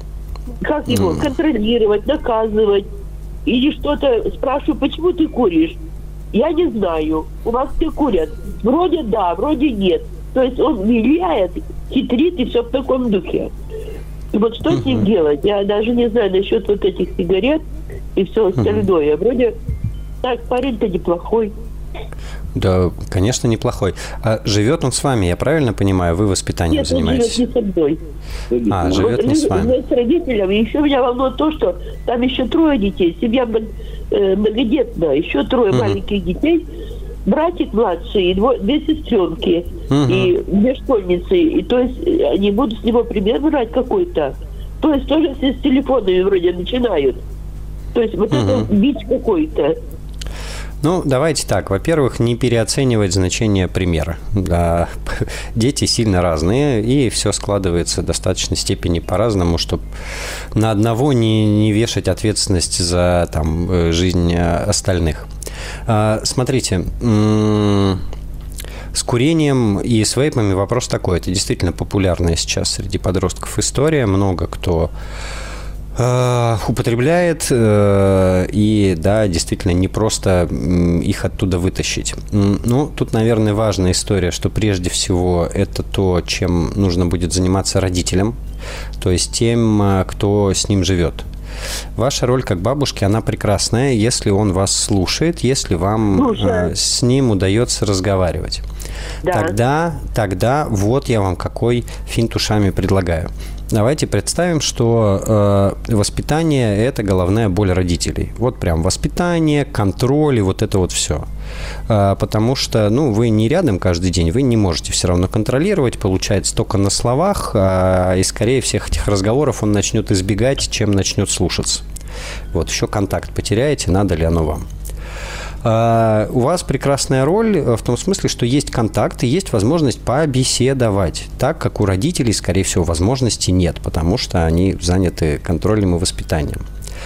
Как его контролировать, наказывать? Или что-то спрашиваю, почему ты куришь? Я не знаю. У вас все курят. Вроде да, вроде нет. То есть он влияет, хитрит и все в таком духе. И вот что с ним делать? Я даже не знаю насчет вот этих сигарет и все остальное. Вроде так, парень-то неплохой. Да, конечно, неплохой. А живет он с вами, я правильно понимаю? Вы воспитанием занимаетесь? Нет, он живет не со мной. Живет не с вами. С родителями. Еще меня волнует то, что там еще 3 детей. Семья многодетная. Еще 3 маленьких детей. Братик младший и 2 сестренки. И 2 школьницы. И то есть они будут с него пример брать какой-то. То есть тоже все с телефонами вроде начинают. То есть вот это бич какой-то. Ну, давайте так. Во-первых, не переоценивать значение примера. Да, дети сильно разные, и все складывается в достаточной степени по-разному, чтобы на одного не вешать ответственность за там, жизнь остальных. Смотрите, с курением и с вейпами вопрос такой. Это действительно популярная сейчас среди подростков история. Много кто употребляет, и, да, действительно, не просто их оттуда вытащить. Ну, тут, наверное, важная история, что прежде всего это то, чем нужно будет заниматься родителям, то есть тем, кто с ним живет. Ваша роль как бабушки, она прекрасная, если он вас слушает, если вам с ним удается разговаривать. Да. Тогда вот я вам какой финт ушами предлагаю. Давайте представим, что воспитание – это головная боль родителей. Вот прям воспитание, контроль и вот это вот все. Потому что, вы не рядом каждый день, вы не можете все равно контролировать, получается только на словах, и скорее всех этих разговоров он начнет избегать, чем начнет слушаться. Вот, еще контакт потеряете, надо ли оно вам. У вас прекрасная роль в том смысле, что есть контакт и есть возможность побеседовать, так как у родителей, скорее всего, возможности нет, потому что они заняты контролем и воспитанием.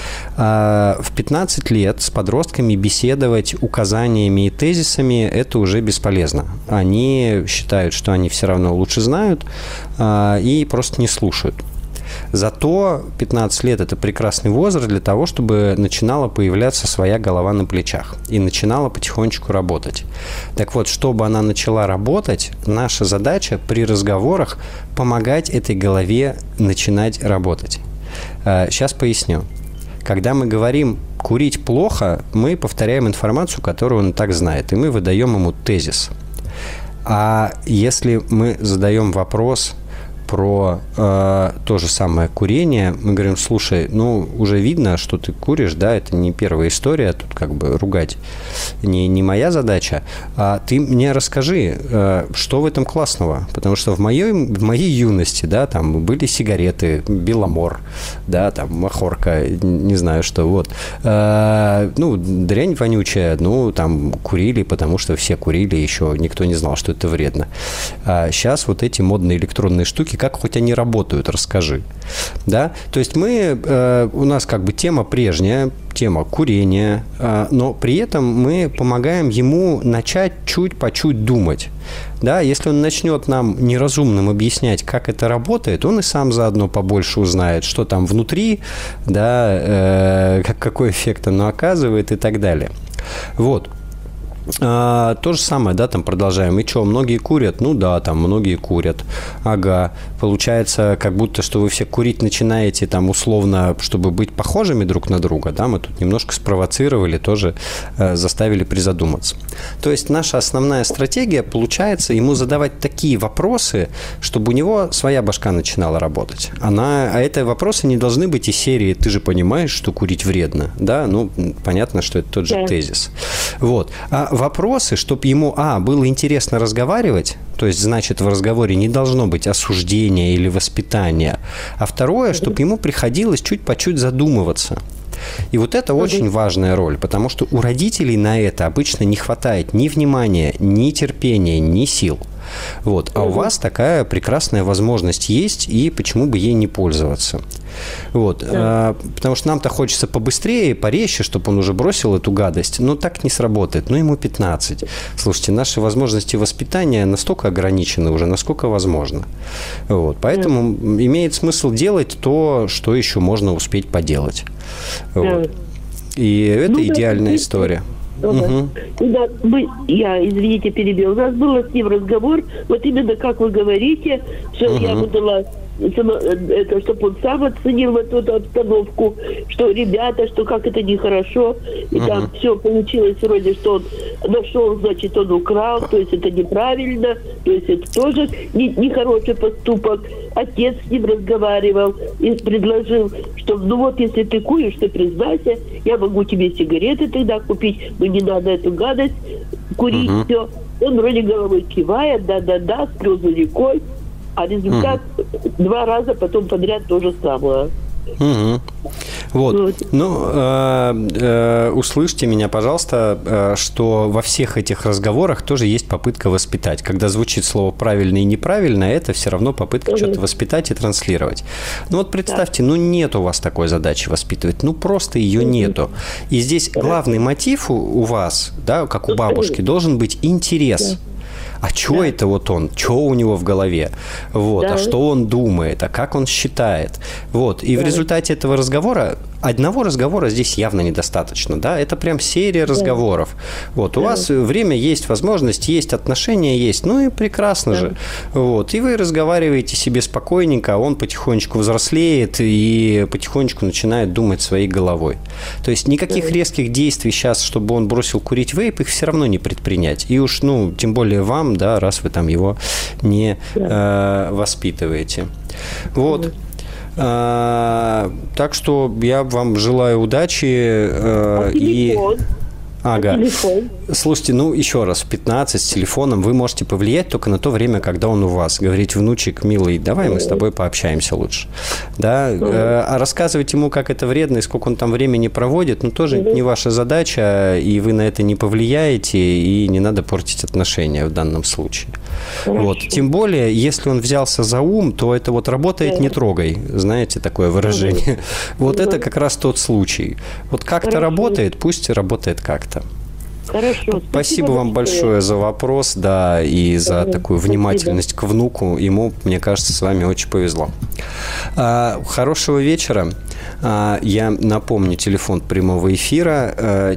В 15 лет с подростками беседовать указаниями и тезисами – это уже бесполезно. Они считают, что они все равно лучше знают и просто не слушают. Зато 15 лет – это прекрасный возраст для того, чтобы начинала появляться своя голова на плечах и начинала потихонечку работать. Так вот, чтобы она начала работать, наша задача при разговорах помогать этой голове начинать работать. Сейчас поясню. Когда мы говорим «курить плохо», мы повторяем информацию, которую он и так знает, и мы выдаем ему тезис. А если мы задаем вопрос про то же самое курение, мы говорим: слушай, уже видно, что ты куришь, да, это не первая история, тут как бы ругать не моя задача, а ты мне расскажи, что в этом классного, потому что в моей юности, да, там были сигареты, Беломор, да, там Махорка, не знаю что, вот, дрянь вонючая, там курили, потому что все курили, еще никто не знал, что это вредно. А сейчас вот эти модные электронные штуки, как хоть они работают, расскажи. Да? То есть у нас как бы тема прежняя, тема курения, но при этом мы помогаем ему начать чуть по чуть думать. Да? Если он начнет нам неразумным объяснять, как это работает, он и сам заодно побольше узнает, что там внутри, да, какой эффект оно оказывает и так далее. Вот. То же самое, да, там продолжаем. И что, многие курят? Да, там многие курят. Ага. Получается, как будто, что вы все курить начинаете, там, условно, чтобы быть похожими друг на друга, да, мы тут немножко спровоцировали, тоже заставили призадуматься. То есть наша основная стратегия, получается, ему задавать такие вопросы, чтобы у него своя башка начинала работать. А эти вопросы не должны быть из серии «ты же понимаешь, что курить вредно», да, понятно, что это тот же тезис. Вот. Вопросы, чтобы ему, было интересно разговаривать, то есть, значит, в разговоре не должно быть осуждения или воспитания, а второе, чтобы ему приходилось чуть по чуть задумываться. И вот это очень важная роль, потому что у родителей на это обычно не хватает ни внимания, ни терпения, ни сил. Вот. А у вас такая прекрасная возможность есть, и почему бы ей не пользоваться? Вот. Потому что нам-то хочется побыстрее, порезче, чтобы он уже бросил эту гадость. Но так не сработает. Ему 15. Слушайте, наши возможности воспитания настолько ограничены уже, насколько возможно. Вот. Поэтому имеет смысл делать то, что еще можно успеть поделать. Вот. И это идеальная история. Я, извините, перебил. У нас был с ним разговор, вот именно как вы говорите, что я ему дала, чтобы он сам оценил вот эту обстановку, что ребята, что как это нехорошо, и там все получилось вроде, что он нашел, значит, он украл, то есть это неправильно, то есть это тоже нехороший поступок. Отец с ним разговаривал и предложил, что если ты куришь, то признайся, я могу тебе сигареты тогда купить, но не надо эту гадость курить, все. Он вроде головой кивает, да, слезы рекой, а результат 2 раза потом подряд то же самое. Вот. Ну, услышьте меня, пожалуйста, что во всех этих разговорах тоже есть попытка воспитать. Когда звучит слово «правильно» и «неправильно», это все равно попытка что-то воспитать и транслировать. Ну, вот представьте, ну, нет у вас такой задачи воспитывать, ну, просто ее нету. И здесь главный мотив у вас, да, как у бабушки, должен быть интерес. А что это вот он? Что у него в голове? Вот. А что он думает? А как он считает? Вот. И в результате этого разговора, одного разговора здесь явно недостаточно. Да? Это прям серия разговоров. Вот. У вас время есть, возможность есть, отношения есть. Ну и прекрасно же. Вот. И вы разговариваете себе спокойненько, а он потихонечку взрослеет и потихонечку начинает думать своей головой. То есть никаких резких действий сейчас, чтобы он бросил курить вейп, их все равно не предпринять. И уж, ну, тем более вам, да, раз вы там его не воспитываете. Вот. Так что я вам желаю удачи. Ага. Телефон. Слушайте, ну, еще раз, в 15 с телефоном вы можете повлиять только на то время, когда он у вас. Говорить: внучек, милый, давай мы с тобой пообщаемся лучше. Да? А рассказывать ему, как это вредно и сколько он там времени проводит, ну, тоже не ваша задача, и вы на это не повлияете, и не надо портить отношения в данном случае. Вот. Тем более, если он взялся за ум, то это вот работает, не трогай. Знаете, такое выражение. Вот это как раз тот случай. Вот как-то работает, пусть работает как-то. Хорошо. Спасибо вам большое за вопрос, да, и за такую внимательность к внуку. Ему, мне кажется, с вами очень повезло. Хорошего вечера. Я напомню, телефон прямого эфира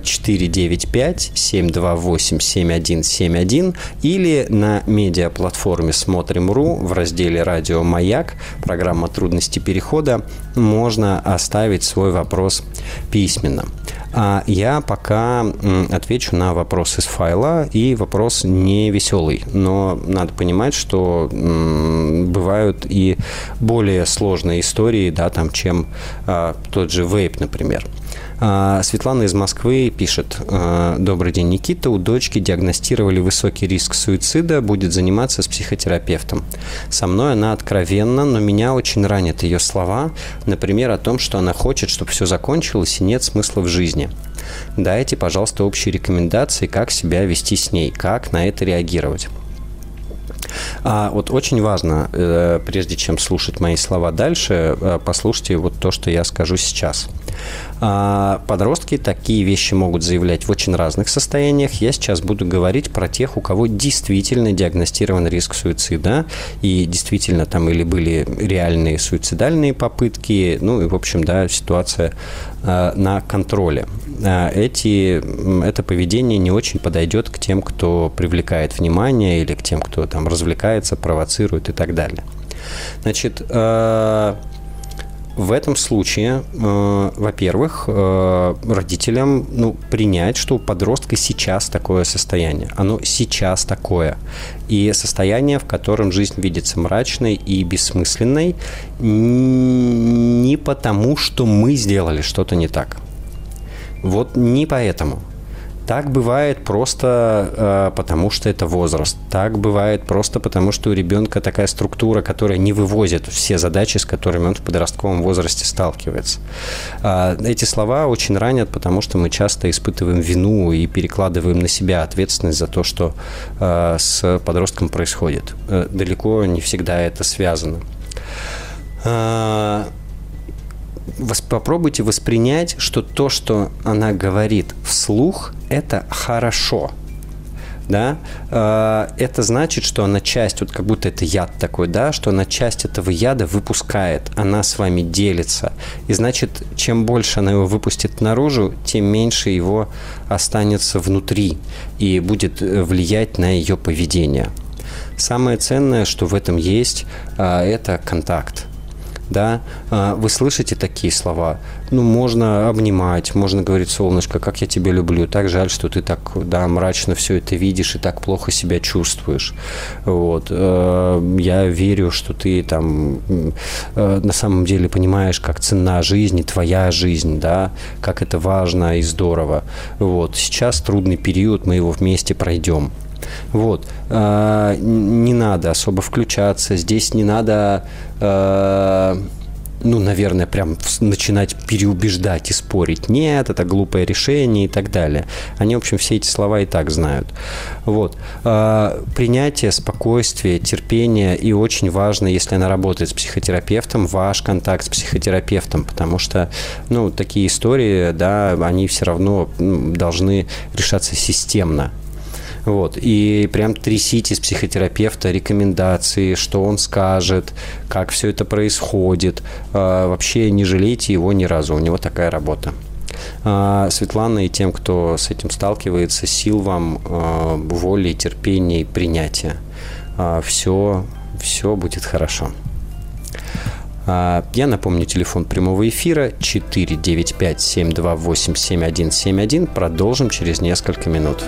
495-728-7171 или на медиаплатформе «Смотрим.ру» в разделе «Радио Маяк», программа «Трудности перехода», можно оставить свой вопрос письменно. А я пока отвечу на вопрос из файла, и вопрос не веселый, но надо понимать, что бывают и более сложные истории, да, там, чем тот же вейп, например. Светлана из Москвы пишет: «Добрый день, Никита. У дочки диагностировали высокий риск суицида, будет заниматься с психотерапевтом. Со мной она откровенна, но меня очень ранят ее слова, например, о том, что она хочет, чтобы все закончилось и нет смысла в жизни. Дайте, пожалуйста, общие рекомендации, как себя вести с ней, как на это реагировать». Вот очень важно, прежде чем слушать мои слова дальше, послушайте вот то, что я скажу сейчас. Подростки такие вещи могут заявлять в очень разных состояниях. Я сейчас буду говорить про тех, у кого действительно диагностирован риск суицида, и действительно там или были реальные суицидальные попытки, ну и, в общем, да, ситуация на контроле. Это поведение не очень подойдет к тем, кто привлекает внимание, или к тем, кто там развлекается, провоцирует и так далее. Значит, в этом случае, во-первых, родителям принять, что у подростка сейчас такое состояние. Оно сейчас такое. И состояние, в котором жизнь видится мрачной и бессмысленной, не потому, что мы сделали что-то не так. Вот не поэтому. Так бывает просто потому, что это возраст. Так бывает просто потому, что у ребенка такая структура, которая не вывозит все задачи, с которыми он в подростковом возрасте сталкивается. Эти слова очень ранят, потому что мы часто испытываем вину и перекладываем на себя ответственность за то, что с подростком происходит. Далеко не всегда это связано. Попробуйте воспринять, что то, что она говорит вслух, это хорошо. Да? Это значит, что она часть, вот как будто это яд такой, да, что она часть этого яда выпускает, она с вами делится. И значит, чем больше она его выпустит наружу, тем меньше его останется внутри и будет влиять на ее поведение. Самое ценное, что в этом есть, это контакт. Да, вы слышите такие слова, можно обнимать, можно говорить: солнышко, как я тебя люблю, так жаль, что ты так, да, мрачно все это видишь и так плохо себя чувствуешь. Вот. Я верю, что ты там на самом деле понимаешь, как ценна жизнь и твоя жизнь, да, как это важно и здорово. Вот. Сейчас трудный период, мы его вместе пройдем. Вот. Не надо особо включаться, здесь не надо наверное, прям начинать переубеждать и спорить. Нет, это глупое решение и так далее. Они, в общем, все эти слова и так знают. Вот. Принятие, спокойствие, терпение, и очень важно, если она работает с психотерапевтом, ваш контакт с психотерапевтом, потому что, такие истории, да, они все равно должны решаться системно. Вот. И прям трясите с психотерапевта рекомендации, что он скажет, как все это происходит. Вообще не жалейте его ни разу, у него такая работа. Светлана, и тем, кто с этим сталкивается, сил вам, воли, терпения и принятия. Все будет хорошо. Я напомню, телефон прямого эфира 495-728-7171. Продолжим через несколько минут.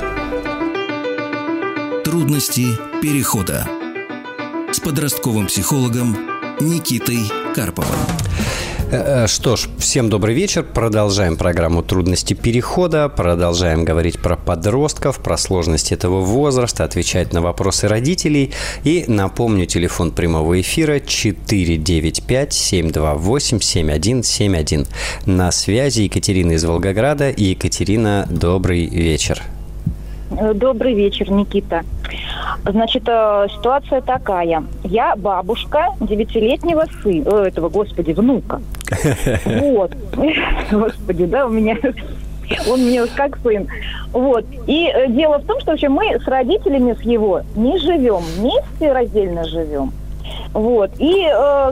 Трудности перехода с подростковым психологом Никитой Карповым. Что ж, всем добрый вечер. Продолжаем программу «Трудности перехода». Продолжаем говорить про подростков, про сложности этого возраста, отвечать на вопросы родителей. И напомню, телефон прямого эфира 495-728-7171. На связи Екатерина из Волгограда. Екатерина, добрый вечер. Добрый вечер, Никита. Значит, ситуация такая. Я бабушка 9-летнего внука. Вот. Господи, да, он мне как сын. Вот. И дело в том, что вообще мы с родителями с его не живем вместе, раздельно живем. Вот. И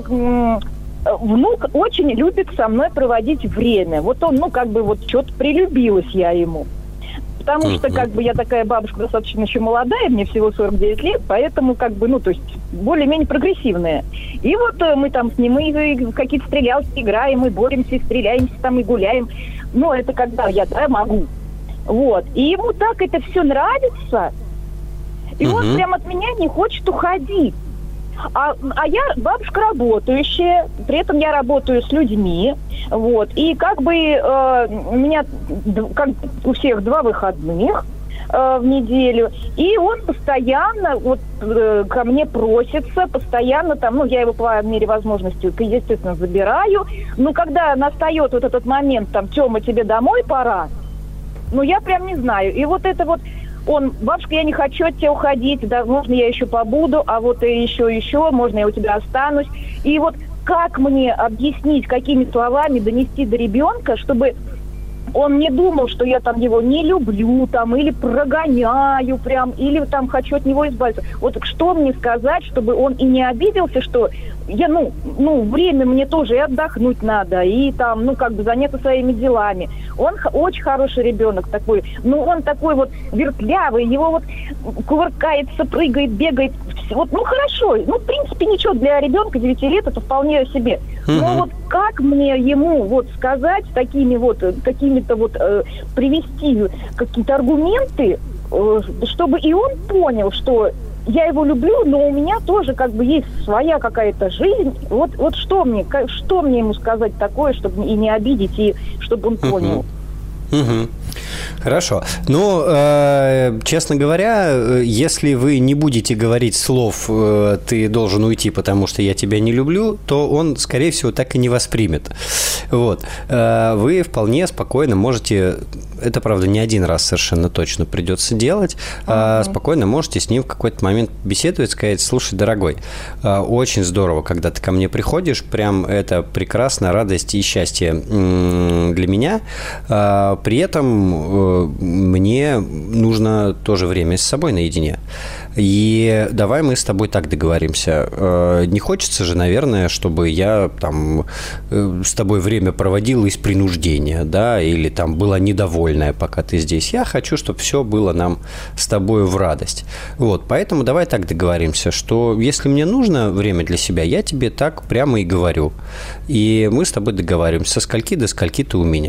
внук очень любит со мной проводить время. Вот он, что-то прилюбилась я ему. Потому что, я такая бабушка достаточно еще молодая, мне всего 49 лет, поэтому, более-менее прогрессивная. И вот мы там с ним и в какие-то стрелялки играем, и боремся, и стреляемся там, и гуляем. Но это когда я, могу. Вот. И ему так это все нравится, и он прям от меня не хочет уходить. А я бабушка работающая, при этом я работаю с людьми, вот, и у меня, как у всех, 2 выходных в неделю, и он постоянно ко мне просится, постоянно там, я его по мере возможности, естественно, забираю, но когда настает этот момент, там, Тёма, тебе домой пора, я прям не знаю, и бабушка, я не хочу от тебя уходить, да, можно я еще побуду, а еще, можно я у тебя останусь. И как мне объяснить, какими словами донести до ребенка, чтобы он не думал, что я там его не люблю, там, или прогоняю прям, или там хочу от него избавиться. Что мне сказать, чтобы он и не обиделся, что я, время мне тоже и отдохнуть надо, и там, заняться своими делами. Он очень хороший ребенок такой, он такой вертлявый, его кувыркается, прыгает, бегает, хорошо, в принципе, ничего для ребенка 9 лет, это вполне себе. Но как мне ему сказать такими какими-то привести какие-то аргументы, чтобы и он понял, что я его люблю, но у меня тоже есть своя какая-то жизнь. Что мне ему сказать такое, чтобы и не обидеть, и чтобы он понял. Хорошо. Честно говоря, если вы не будете говорить слов «ты должен уйти, потому что я тебя не люблю», то он, скорее всего, так и не воспримет. Вот. Вы вполне спокойно можете, это, правда, не один раз совершенно точно придется делать, спокойно можете с ним в какой-то момент беседовать, сказать: слушай, дорогой, очень здорово, когда ты ко мне приходишь, прям это прекрасно, радость и счастье для меня. При этом мне нужно тоже время с собой наедине. И давай мы с тобой так договоримся. Не хочется же, наверное, чтобы я там с тобой время проводила из принуждения, да, или там была недовольная, пока ты здесь. Я хочу, чтобы все было нам с тобой в радость. Вот, поэтому давай так договоримся, что если мне нужно время для себя, я тебе так прямо и говорю. И мы с тобой договариваемся, со скольки до скольки ты у меня.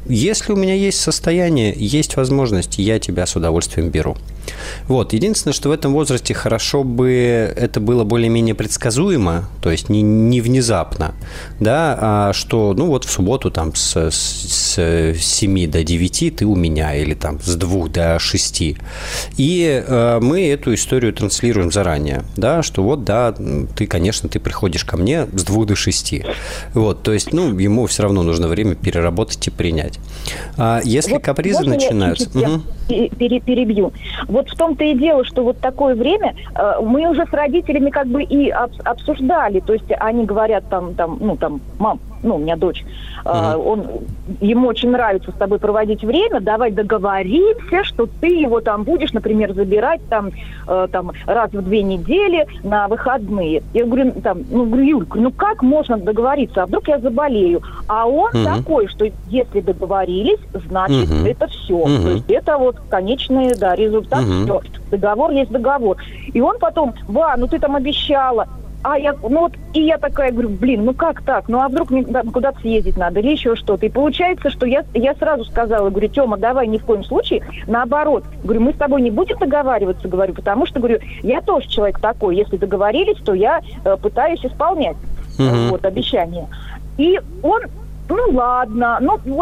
Если у меня есть состояние, есть возможность, я тебя с удовольствием беру. Вот. Единственное, что в этом возрасте хорошо бы это было более-менее предсказуемо, то есть не внезапно, да, а что, ну, вот в субботу там с 7 до 9 ты у меня, или там с 2 до 6. И мы эту историю транслируем заранее, да, что вот, да, ты, конечно, ты приходишь ко мне с 2 до 6. Вот, то есть, ну, ему все равно нужно время переработать и принять. А если вот капризы начинаются... Перебью. Вот в том-то и дело, что вот такое время мы уже с родителями как бы и обсуждали. То есть они говорят мам, у меня дочь, ему очень нравится с тобой проводить время, давай договоримся, что ты его там будешь, например, забирать там раз в 2 недели на выходные. Я говорю, Юль, как можно договориться? А вдруг я заболею? А он такой, что если договорились, значит, это все. То есть это вот конечный, результат, все. Договор есть договор. И он потом, ты там обещала. А я такая говорю, как так? А вдруг мне куда-то съездить надо или еще что-то. И получается, что я сразу сказала, говорю, Тёма, давай ни в коем случае, наоборот. Говорю, мы с тобой не будем договариваться, говорю, потому что, говорю, я тоже человек такой. Если договорились, то я пытаюсь исполнять обещания. И он... ладно,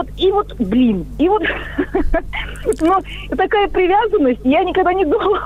такая привязанность, я никогда не думала.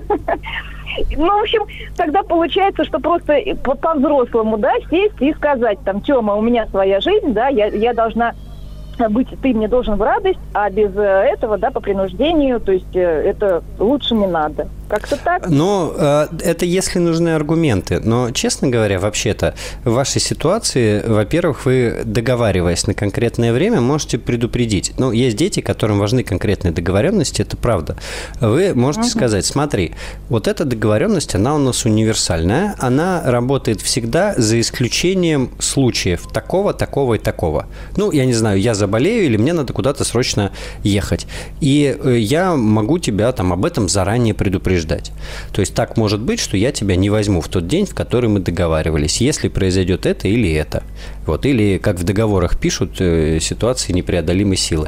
В общем, тогда получается, что просто по-взрослому, сесть и сказать, Тёма, у меня своя жизнь, я должна быть, ты мне должен в радость, а без этого, по принуждению, то есть это лучше не надо. Как-то так? Это если нужны аргументы. Но, честно говоря, вообще-то, в вашей ситуации, во-первых, вы, договариваясь на конкретное время, можете предупредить. Есть дети, которым важны конкретные договоренности, это правда. Вы можете сказать, смотри, вот эта договоренность, она у нас универсальная, она работает всегда за исключением случаев такого, такого и такого. Я не знаю, я заболею или мне надо куда-то срочно ехать. И я могу тебя об этом заранее предупреждать. То есть так может быть, что я тебя не возьму в тот день, в который мы договаривались, если произойдет это или это. Или, как в договорах пишут, ситуации непреодолимой силы.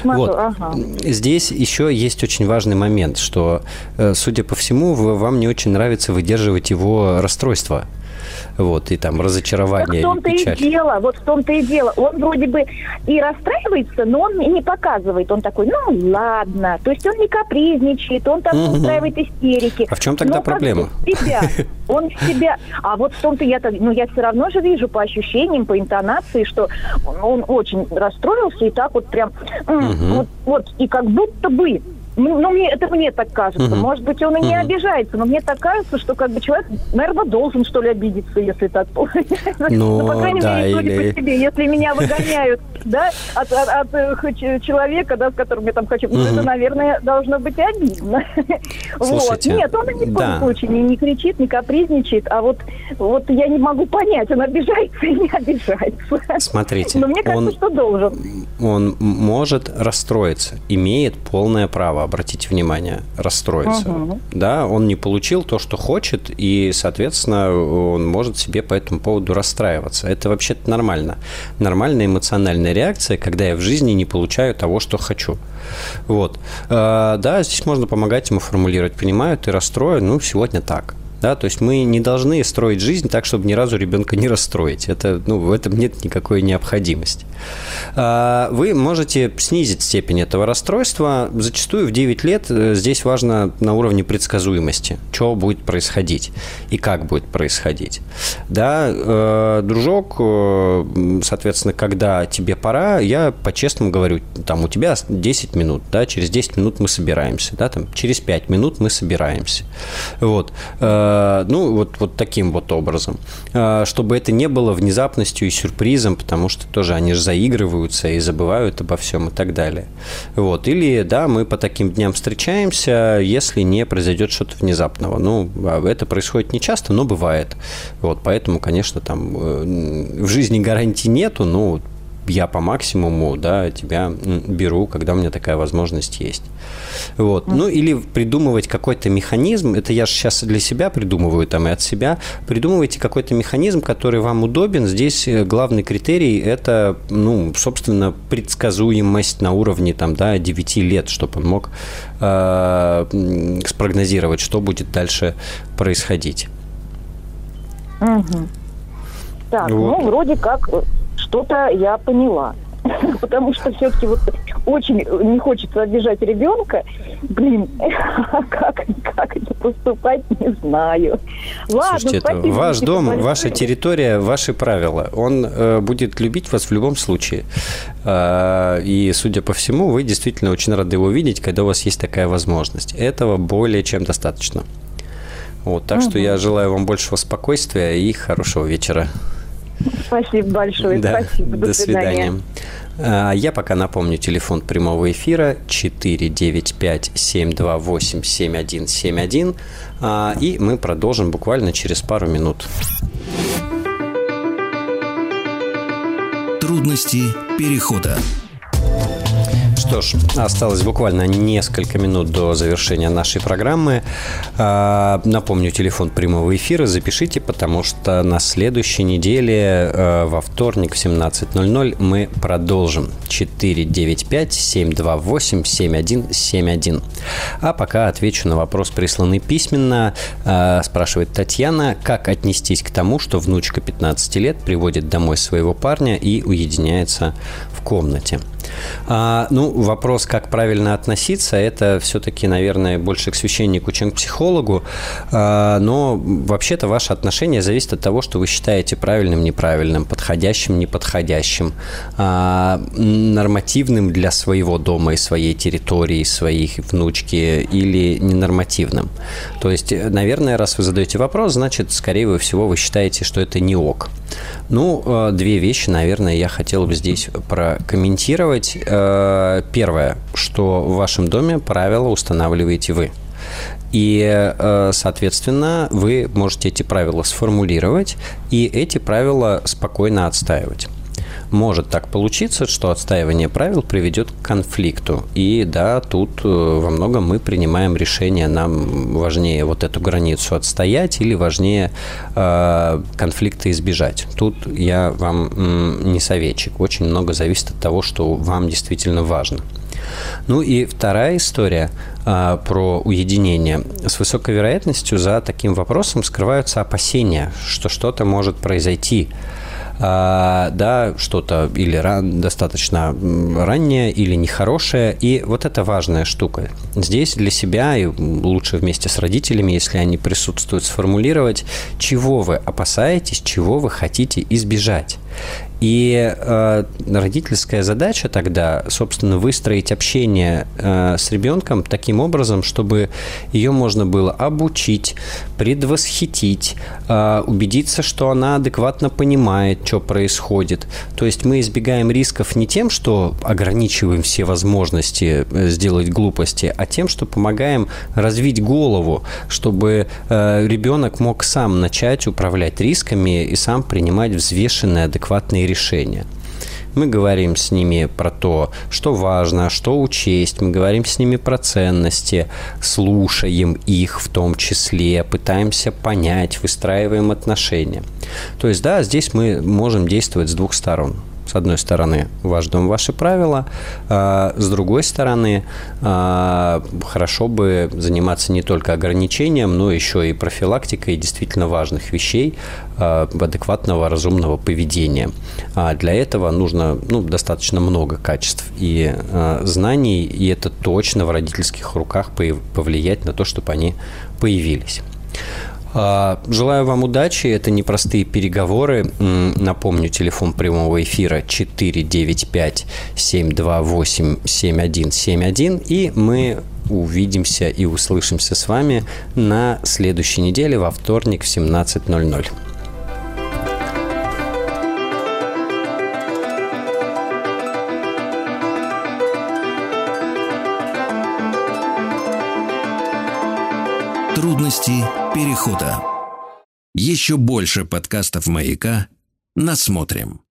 Здесь еще есть очень важный момент, что, судя по всему, вам не очень нравится выдерживать его расстройство. И разочарование, и печаль. В том-то и дело. Он вроде бы и расстраивается, но он не показывает. Он такой, ладно. То есть он не капризничает, он устраивает истерики. А в чем тогда проблема? Он в себя. А вот в том-то я все равно же вижу по ощущениям, по интонации, что он очень расстроился и так вот прям, и как будто бы. Мне так кажется. Может быть, он и не обижается, но мне так кажется, что человек, наверное, должен, что ли, обидеться, если так. По крайней мере, судя по себе, если меня выгоняют, от человека, с которым я хочу, это, наверное, должно быть обидно. Слушайте, Нет, он ни в коем случае не кричит, не капризничает, а вот я не могу понять, он обижается или не обижается. Смотрите, но мне кажется, что должен. Он может расстроиться, имеет полное право, обратите внимание, расстроиться. Он не получил то, что хочет, и, соответственно, он может себе по этому поводу расстраиваться. Это вообще-то нормально. Нормальная эмоциональная реакция, когда я в жизни не получаю того, что хочу. Здесь можно помогать ему формулировать. Понимаю, ты расстроен, сегодня так. То есть мы не должны строить жизнь так, чтобы ни разу ребенка не расстроить. В этом нет никакой необходимости. Вы можете снизить степень этого расстройства. Зачастую в 9 лет здесь важно на уровне предсказуемости, что будет происходить и как будет происходить. Дружок, соответственно, когда тебе пора, я по-честному говорю, у тебя 10 минут, через 10 минут мы собираемся, через 5 минут мы собираемся. Таким образом. Чтобы это не было внезапностью и сюрпризом, потому что тоже они же заигрываются и забывают обо всем и так далее. Или, мы по таким дням встречаемся, если не произойдет что-то внезапного. Это происходит нечасто, но бывает. Поэтому, конечно, в жизни гарантий нету, я по максимуму, да, тебя беру, когда у меня такая возможность есть. Вот. Ну, или придумывать какой-то механизм, это я же сейчас для себя придумываю, там, и от себя, придумывайте какой-то механизм, который вам удобен. Здесь главный критерий – это, ну, собственно, предсказуемость на уровне, там, да, 9 лет, чтобы он мог спрогнозировать, что будет дальше происходить. Угу. Так, вот. ну, вроде как что-то я поняла. Потому что все-таки вот очень не хочется обижать ребенка. Блин, как это поступать, не знаю. Ладно, слушайте, это ваш дом, ваша территория, ваши правила. Он будет любить вас в любом случае. И, судя по всему, вы действительно очень рады его видеть, когда у вас есть такая возможность. Этого более чем достаточно. Вот, так что я желаю вам большего спокойствия и хорошего вечера. Спасибо большое. Да, Спасибо. до свидания. Я пока напомню телефон прямого эфира 495-728-7171. И мы продолжим буквально через пару минут. Трудности перехода. Что ж, осталось буквально несколько минут до завершения нашей программы. Напомню, телефон прямого эфира запишите, потому что на следующей неделе, во вторник в 17:00, мы продолжим. 495-728-7171. А пока отвечу на вопрос, присланный письменно. Спрашивает Татьяна, как отнестись к тому, что внучка 15 лет приводит домой своего парня и уединяется в комнате. Ну, вопрос, как правильно относиться, это все-таки, наверное, больше к священнику, чем к психологу. Но вообще-то ваше отношение зависит от того, что вы считаете правильным, неправильным, подходящим, неподходящим, нормативным для своего дома и своей территории, своей внучки или ненормативным. То есть, наверное, раз вы задаете вопрос, значит, скорее всего, вы считаете, что это не ок. Ну, две вещи, наверное, я хотел бы здесь прокомментировать. Первое, что в вашем доме правила устанавливаете вы. И, соответственно, вы можете эти правила сформулировать и эти правила спокойно отстаивать. Может так получиться, что отстаивание правил приведет к конфликту. И да, тут во многом мы принимаем решение, нам важнее вот эту границу отстоять или важнее конфликта избежать. Тут я вам не советчик. Очень много зависит от того, что вам действительно важно. Ну и вторая история про уединение. С высокой вероятностью за таким вопросом скрываются опасения, что что-то может произойти. Да, что-то или достаточно раннее, или нехорошее. И вот это важная штука. Здесь для себя, и лучше вместе с родителями, если они присутствуют, сформулировать, чего вы опасаетесь, чего вы хотите избежать. И родительская задача тогда, собственно, выстроить общение с ребенком таким образом, чтобы ее можно было обучить, предвосхитить, убедиться, что она адекватно понимает, что происходит. То есть мы избегаем рисков не тем, что ограничиваем все возможности сделать глупости, а тем, что помогаем развить голову, чтобы ребенок мог сам начать управлять рисками и сам принимать взвешенные, адекватные решения. Мы говорим с ними про то, что важно, что учесть. Мы говорим с ними про ценности, слушаем их в том числе, пытаемся понять, выстраиваем отношения. То есть, да, здесь мы можем действовать с двух сторон. С одной стороны, ваш дом, ваши правила. С другой стороны, хорошо бы заниматься не только ограничением, но еще и профилактикой действительно важных вещей, адекватного, разумного поведения. Для этого нужно достаточно много качеств и знаний, и это точно в родительских руках повлиять на то, чтобы они появились. Желаю вам удачи. Это непростые переговоры. Напомню, телефон прямого эфира 495-728-7171. И мы увидимся и услышимся с вами на следующей неделе во вторник в 17:00. Трудности перехода. Еще больше подкастов «Маяка» насмотрим.